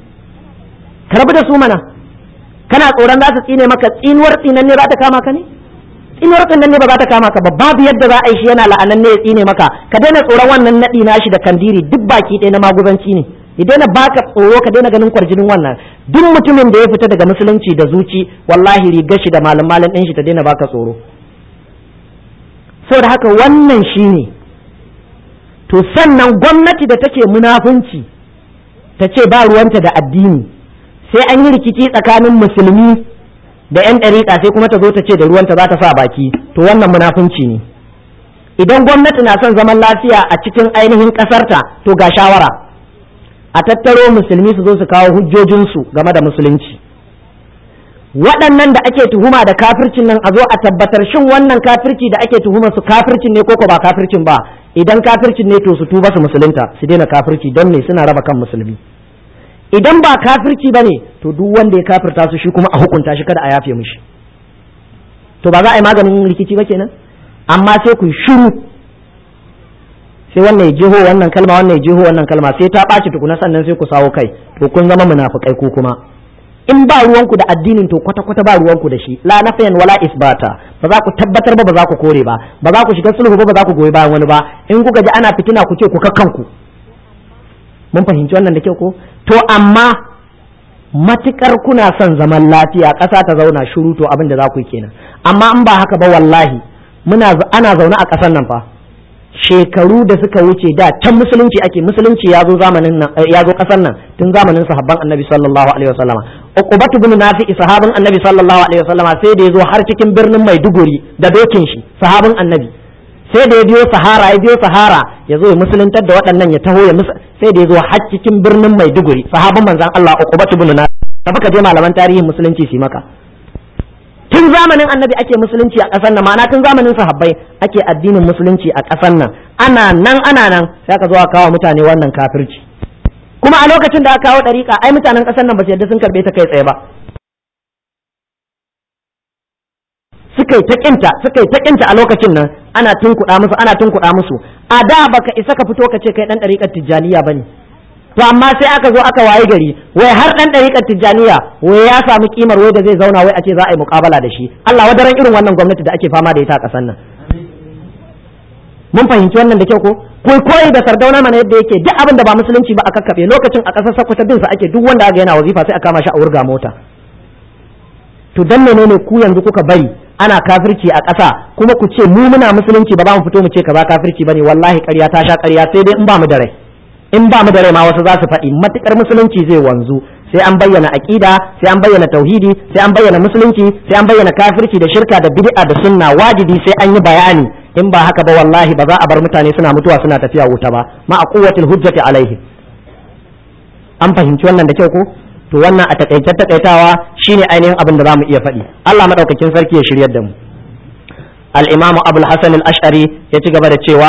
ka rabu da su mana. kana tsoron za su tsine maka, tsinuwar tsinan ne za ta kama ka ne? tsinuwar tsinan ne ba za ta kama ka ba, babu yadda za a yi shi yana la'anan ne ya tsine maka. ka daina tsoron wannan naɗi nashi da kandiri duk baki ɗaya na maguzanci ne. ya daina baka tsoro, ka daina ganin kwarjinin wannan. duk mutumin da ya fita daga musulunci da zuci wallahi rigar shi da malam malam ɗin shi ta daina baka tsoro. saboda haka wannan shine. to sannan gwamnati da take munafunci ta ce ba ruwanta da addini, sai an yi rikici tsakanin musulmi da yan ɗariƙa sai kuma ta zo ta ce da ruwanta za ta sa baki, to wannan munafunci ne. idan gwamnati na son zaman lafiya a cikin ainihin ƙasarta to ga shawara, a tattaro musulmi su zo su kawo hujjojinsu game da musulunci. waɗannan da ake tuhuma da kafircin nan a zo a tabbatar shin wannan kafirci da ake tuhuma su kafircin ne ko ba kafircin ba. idan kafircin ne to su tuba su musulunta su daina kafirci, don me suna raba kan musulmi. idan ba kafirci ba ne to duk wanda ya kafirta su shi kuma a hukunta shi, kada a yafe mishi. to ba za a yi maganin rikici ba kenan? amma sai ku shiru, sai wannan ya jeho wannan kalma wannan ya jeho wannan kalma, sai ta ɓaci tukuna sannan sai ku sawo kai, to kun zama munafikai ko kuma. in ba ruwanku da addinin to kwata-kwata ba ruwanku da shi, la nafiyan wala isbata, ba za ku tabbatar ba, ba za ku kore ba, ba za ku shiga sulhu ba, ba za ku goyi bayan wani ba. in kuka ji ana fitina ku ce ku kakkanku. mun fahimci wannan da kyau ko? to amma matukar kuna son zaman lafiya ƙasa ta zauna shiru, to abin da za ku yi kenan. amma in ba haka ba wallahi muna ana zaune a ƙasar nan fa shekaru da suka wuce da can musulunci ake, musulunci ya zo zamanin nan ya zo ƙasar nan tun zamanin sahabban annabi sallallahu alaihi wasallama. uqbatu bin nafi sahabin annabi sallallahu alaihi wasallama sai da ya zo har cikin birnin Maiduguri da dokin shi, sahabin annabi. sai da ya biyo sahara ya biyo sahara ya zo ya musuluntar da waɗannan ya taho ya sai da ya zo har cikin birnin Maiduguri, sahabin manzon Allah uqbatu bin nafi. tafi ka je malaman tarihin musulunci su maka. tun zamanin annabi ake musulunci a ƙasar nan, ma'ana tun zamanin sahabbai ake addinin musulunci a ƙasar nan. ana nan ana nan sai aka zo a kawo mutane wannan kafirci, kuma a lokacin da aka kawo ɗariƙa ai mutanen ƙasar nan ba su yadda sun karɓe ta kai tsaye ba, suka yi ta kinta suka yi ta kinta a lokacin nan, ana tunkuɗa musu ana tunkuɗa musu. a da baka isa ka fito ka ce kai ɗan ɗariƙar tijjaniya bane, to amma sai aka zo aka waye gari wai har dan dariƙar tijjaniya wai ya samu kimar wai da zai zauna wai a ce za a yi muƙabala da shi. Allah wadaran irin wannan gwamnati da ake fama da ita a ƙasar nan. mun fahimci wannan da kyau ko? koi koyi da Sardauna mana yadda yake duk abin da ba musulunci ba a kakkabe. lokacin a ƙasar Sokoto bin sa ake, duk wanda aka yana wazifa sai a kama shi a wurga mota. to dan menene ku yanzu kuka bari ana kafirci a ƙasa kuma ku ce mu muna musulunci ba za mu fito mu ce kaza kafirci bane? wallahi ƙarya ta sha ƙarya, sai dai in ba mu da rai. in ba mu da rai ma wasu za su faɗi. matukar musulunci zai wanzu sai an bayyana aqida, sai an bayyana tauhidi, sai an bayyana musulunci, sai an bayyana kafirci da shirka da bid'a da sunna. wajibi sai an yi bayani, in ba haka ba wallahi ba za a bar mutane suna mutuwa suna tafiya wuta ba, ma a quwwatil hujjati alaihi. an fahimci wannan da kyau ko? to wannan a takaice takaitawa shine ainihin abin da za mu iya faɗi. Allah madaukakin sarki ya shiryar da mu. al-imamu abul hasan al-ash'ari ya ci gaba da cewa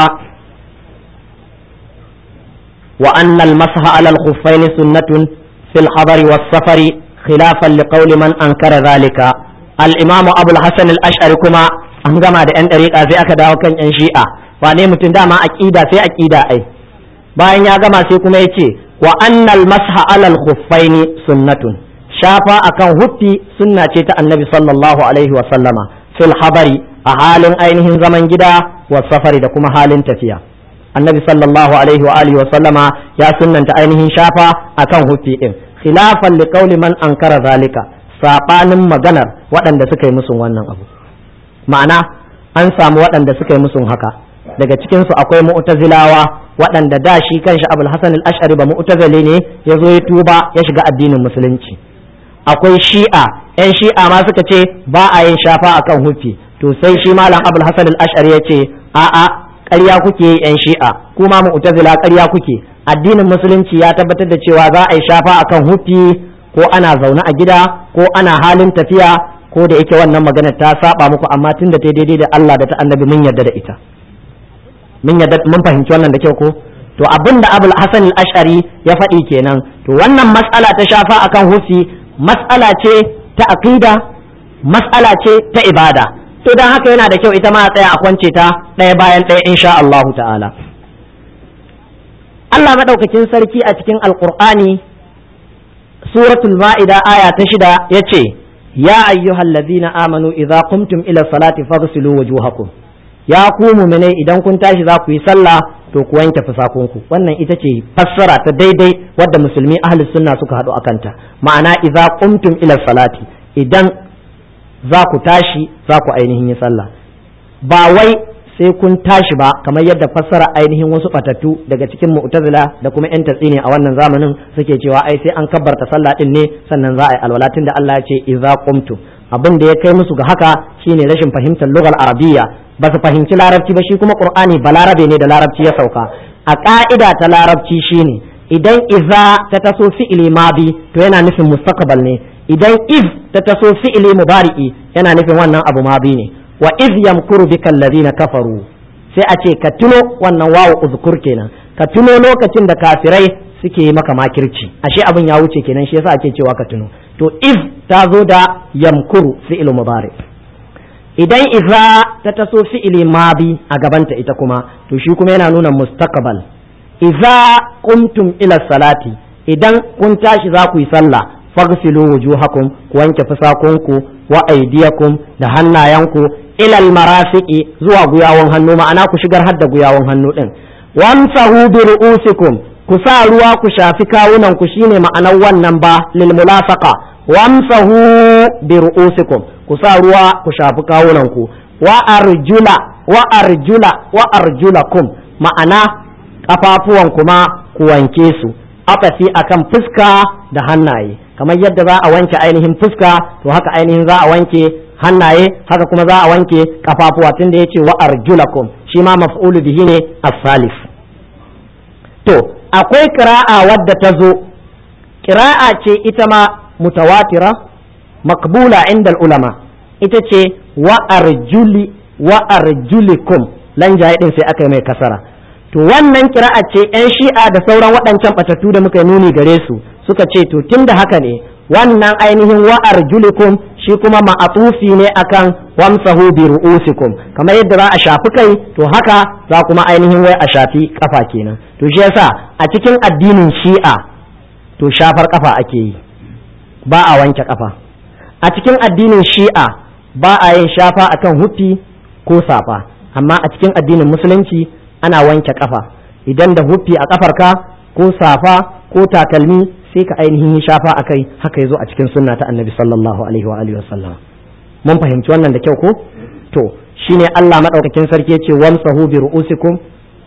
وأن المسح على الخفين سنة في الحضر والسفر خلافا لقول من أنكر ذلك. الإمام أبو الحسن الأشعري كما أنجم هذا أن طريقة في أكدا وكان إنشيئة وأني متندام أكيدا في أكيدا أي باين يا جماعة سيكون يتي وأن المسح على الخفين سنة شافا أكن هتي سنة النبي صلى الله عليه وسلم في الحضر أهال أينهم زمن جدا والسفر دكما حال تفيا. annabi sallallahu alaihi wa alihi wa sallama ya sunnanta ainihin shafa akan hufi din, khilafan li qawli man ankara zalika, sabanin maganar waɗanda suka yi musun wannan abu. ma'ana an samu waɗanda suka yi musun haka, daga cikin su akwai mu'tazilawa waɗanda da shi kanshi Abul Hasan al-Ash'ari ba mu'tazili ne, ya zo ya tuba ya shiga addinin musulunci. akwai shi'a, yan shi'a ma suka ce ba a yin shafa akan hufi, to sai shi malam Abul Hasan al-Ash'ari ya ce a'a ƙarya kuke yan shi'a kuma mu'tazila ƙarya kuke addinin musulunci ya tabbatar da cewa za a yi shafa akan hufi ko ana zaune a gida ko ana halin tafiya ko da yake wannan magana ta saba muku amma tunda ta daidai da Allah da ta annabi mun yarda da ita mun yarda mun fahimci wannan da kyau ko to abin da Abul Hasan al-Ash'ari ya faɗi kenan to wannan mas'ala ta shafa akan hufi mas'ala ce ta aqida mas'ala ce ta ibada to dan haka yana da kyau ita ma a tsaya a kwance ta ɗaya bayan ɗaya insha Allah ta'ala Allah madaukakin sarki a cikin alqur'ani suratul ma'ida aya ta shida yace ya ayyuhallazina amanu idza qumtum ila salati faghsilu wujuhakum ya ku mu'mine idan kun tashi za ku yi sallah to ku wanke fusakunku wannan ita ce fassara ta daidai wadda musulmi ahlus sunna suka haɗu akanta ma'ana idza qumtum ila salati idan za ku tashi za ku ainihin yi sallah ba wai sai kun tashi ba kamar yadda fassara ainihin wasu batattu daga cikin mu'tazila da kuma yan tatsini a wannan zamanin suke cewa ai sai an kabbarta sallah din ne sannan za a yi alwala tunda Allah ya ce idza qumtum abin da ya kai musu ga haka shine rashin fahimtar lugal arabiyya ba su fahimci larabci ba shi kuma qur'ani balarabe ne da larabci ya sauka a ka'ida ta larabci shine idan iza ta taso fi'ili madi to yana nufin mustaqbal ne idan iz ta taso fi'ili mubari'i yana nufin wannan abu madi ne wa iz yamkuru bika alladhina kafaru sai a ce ka tuno wannan wawu uzkur kenan ka tuno lokacin da kafirai suke yi maka makirci ashe abin ya wuce kenan shi yasa ake cewa ka tuno to iz ta zo da yamkuru fi'il mubari idan iza ta taso fi'ili madi a gabanta ita kuma to shi kuma yana nuna mustaqbal iza qumtum ila salati idan kun tashi za ku yi sallah faghsilu wujuhakum ku wanke fusakunku wa aydiyakum da hannayenku ila almarafiqi zuwa guyawon hannu ma'ana ku shigar hadda guyawon hannu din wamsahu bi ru'usikum ku sa ruwa ku shafi kawunan ku shine ma'anar wannan ba lil mulafaqa wamsahu bi ru'usikum ku sa ruwa ku shafi kawunan ku wa arjula wa arjula wa arjulakum ma'ana kafafuwan kuma ku wanke su afasi akan fuska da hannaye kamar yadda za a wanke ainihin fuska to haka ainihin za a wanke hannaye haka kuma za a wanke kafafuwa tunda yace wa arjulakum shi ma maf'ulu bihi ne as-salif to akwai qira'a wadda ta zo qira'a ce ita ma mutawatira makbula inda ulama ita ce wa arjuli wa arjulikum lan jaye din sai aka yi mai kasara to wannan qira'a ce yan shi'a da sauran waɗancan batattu da muka nuni gare su suka ce to tunda haka ne wannan ainihin wa arjulikum shi kuma ma'atufi ne akan wamsahu bi ru'usikum kamar yadda za a shafi kai to haka za kuma ainihin wai a shafi kafa kenan to shi yasa a cikin addinin shi'a to shafar kafa ake yi ba a wanke kafa a cikin addinin shi'a ba a yin shafa akan hufi ko safa amma a cikin addinin musulunci ana wanke kafa idan da hufi a kafarka ko safa ko takalmi sai ka ainihin shafa akai haka yazo a cikin sunna ta annabi sallallahu alaihi wa alihi wasallam mun fahimci wannan da kyau ko to shine Allah madaukakin sarki yace wamsahu bi ru'usikum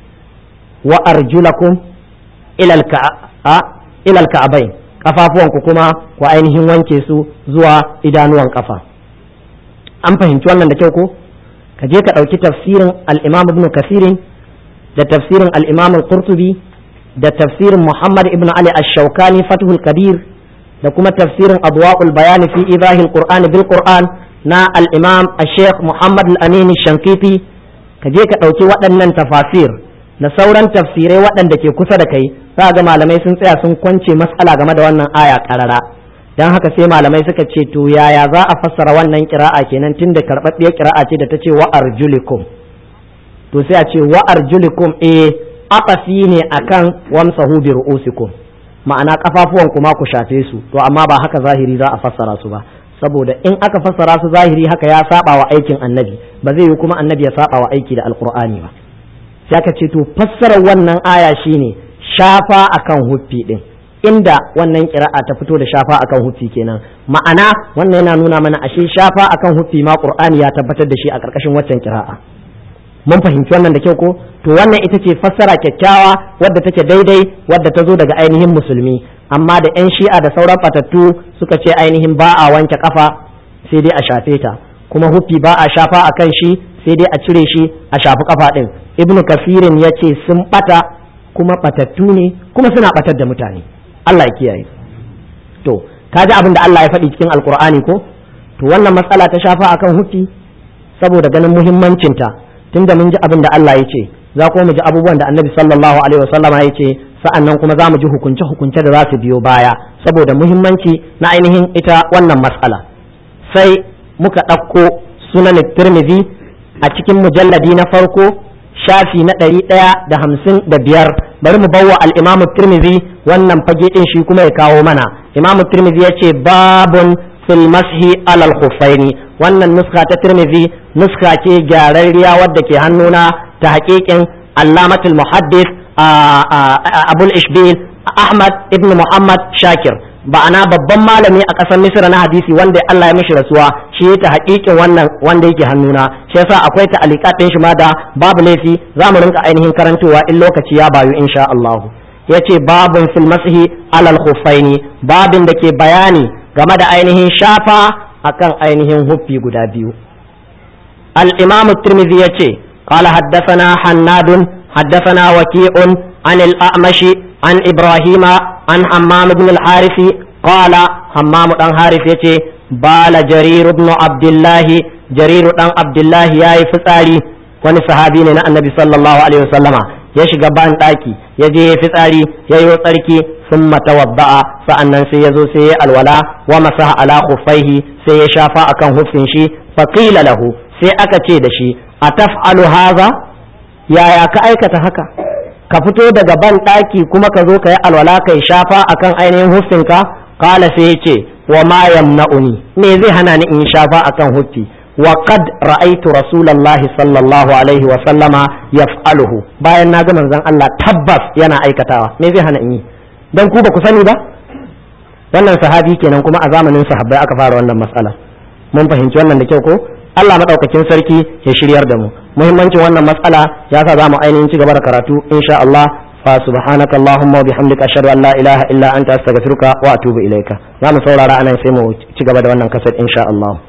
wa arjulakum ila al-ka'a ila al-ka'bayn kafafuwan ku kuma ku ainihin wanke su zuwa idanuwan kafa an fahimci wannan da kyau ko ka je ka dauki tafsirin al-Imam Ibn Kathir da tafsirin al-Imam al-Qurtubi da tafsirin Muhammad ibn Ali ash-Shawkani Fathul Qadir da kuma tafsirin Adwa'ul Bayan fi Idahil Qur'an bil Qur'an na al-Imam Sheikh Muhammad al-Amin ash-Shankiti ka je ka dauki waɗannan tafasir da sauran tafsirai waɗanda ke kusa da kai za ga malamai sun tsaya sun kwance mas'ala game da wannan aya karara dan haka sai malamai suka ce to yaya za a fassara wannan qira'a kenan tunda karɓaɓɓiyar qira'a ce da ta ce wa arjulikum to sai a ce wa arjulikum eh aqafi ne akan wamsahu bi ru'usikum ma'ana kafafuwan kuma ku shafe su to amma ba haka zahiri za a fassara su ba saboda in aka fassara su zahiri haka ya saba wa aikin annabi ba zai yi kuma annabi ya saba wa aiki da alqur'ani ba sai aka ce to fassarar wannan aya shine shafa akan huffi din inda wannan kira'a ta fito da shafa akan huffi kenan ma'ana wannan yana nuna mana ashe shafa akan huffi ma qur'ani ya tabbatar da shi a karkashin waccan kira'a mun fahimci wannan da kyau ko to wannan ita ce fassara kyakkyawa wadda take daidai wadda ta zo daga ainihin musulmi amma da yan shi'a da sauran fatattu suka ce ainihin ba a wanke kafa sai dai a shafe ta kuma huffi ba a shafa akan shi sai dai a cire shi a shafi kafa din. Ibnu Kafirin ya ce sun bata kuma batattu ne kuma suna batar da mutane. Allah ya kiyaye. To kaji abin da Allah ya faɗi cikin Alkur'ani ko? To wannan matsala ta shafa akan hufi saboda ganin muhimmancinta, tunda mun ji abin da Allah ya ce, za kuma mu ji abubuwan da Annabi sallallahu alaihi wasallam ya ce, sa'annan kuma za mu ji hukunce hukunce da za su biyo baya saboda muhimmanci na ainihin ita wannan matsala. Sai muka ɗauko sunan Tirmidhi a cikin mujalladi na farko shafi na ɗari ɗaya da hamsin da biyar. Bari mu bawa al-Imam Tirmidhi wannan fage ɗin shi kuma ya kawo mana. Imam Tirmidhi ya ce babun fil mashi alal khuffaini. Wannan nuska ta Tirmidhi nuska ce gyararriya wadda ke hannuna ta haƙiƙin Allamatul Muhaddis Abul Ishbil Ahmad ibn Muhammad Shakir, ba'ana babban malami a ƙasar Misra na hadisi wanda Allah ya mishi rasuwa, shi ta haƙiƙin wannan wanda yake hannuna. Shi yasa akwai ta alikatin shi ma da babu laifi za mu rinka ainihin karantowa in lokaci ya bayu insha Allah. Yace babun fil mashi alal khuffaini, babin da ke bayani game da ainihin shafa akan ainihin huffi guda biyu. Al-Imam Tirmidhi yace qala haddathana Hannadun haddathana Waqi'un an al-A'mashi an Ibrahima an Hammam ibn al-Harith qala Hammam dan Harith yace bala Jarir ibn Abdullah Jarir dan Abdullah yayi fitsari, wani sahabi ne na Annabi sallallahu alaihi wasallama, ya shiga ban daki ya je ya fitsari ya yi tsarki ثم توضأ فأنن سيزو سي الولا ومسح على خفيه سي شافا أكن خفين شي فقيل له سي أكتي دشي أتفعل هذا يا يا كأيكة هكا كفتو daga ban daki kuma ka zo ka yi alwala kai shafa akan ainihin hufinka. Qala sai yace wa ma yamna'uni, me zai hana ni in shafa akan hufi, wa qad ra'aytu rasulullahi sallallahu alaihi wa sallama yaf'aluhu, bayan na ga manzon Allah tabbas yana aikatawa, me zai hana in yi dan ku ba ku sani ba? Wannan sahabi kenan kuma a zamanin sahabbai aka fara wannan matsala. Mun fahimci wannan da kyau ko? Allah madaukakin sarki ya shiryar da mu. Muhimmancin wannan matsala ya sa zamu ainihin ci gaba da karatu insha Allah. Fa subhanaka allahumma wa bihamdika ashhadu an la ilaha illa anta astaghfiruka wa atubu ilaika. Zamu saurara anan sai mu ci gaba da wannan kasar insha Allah.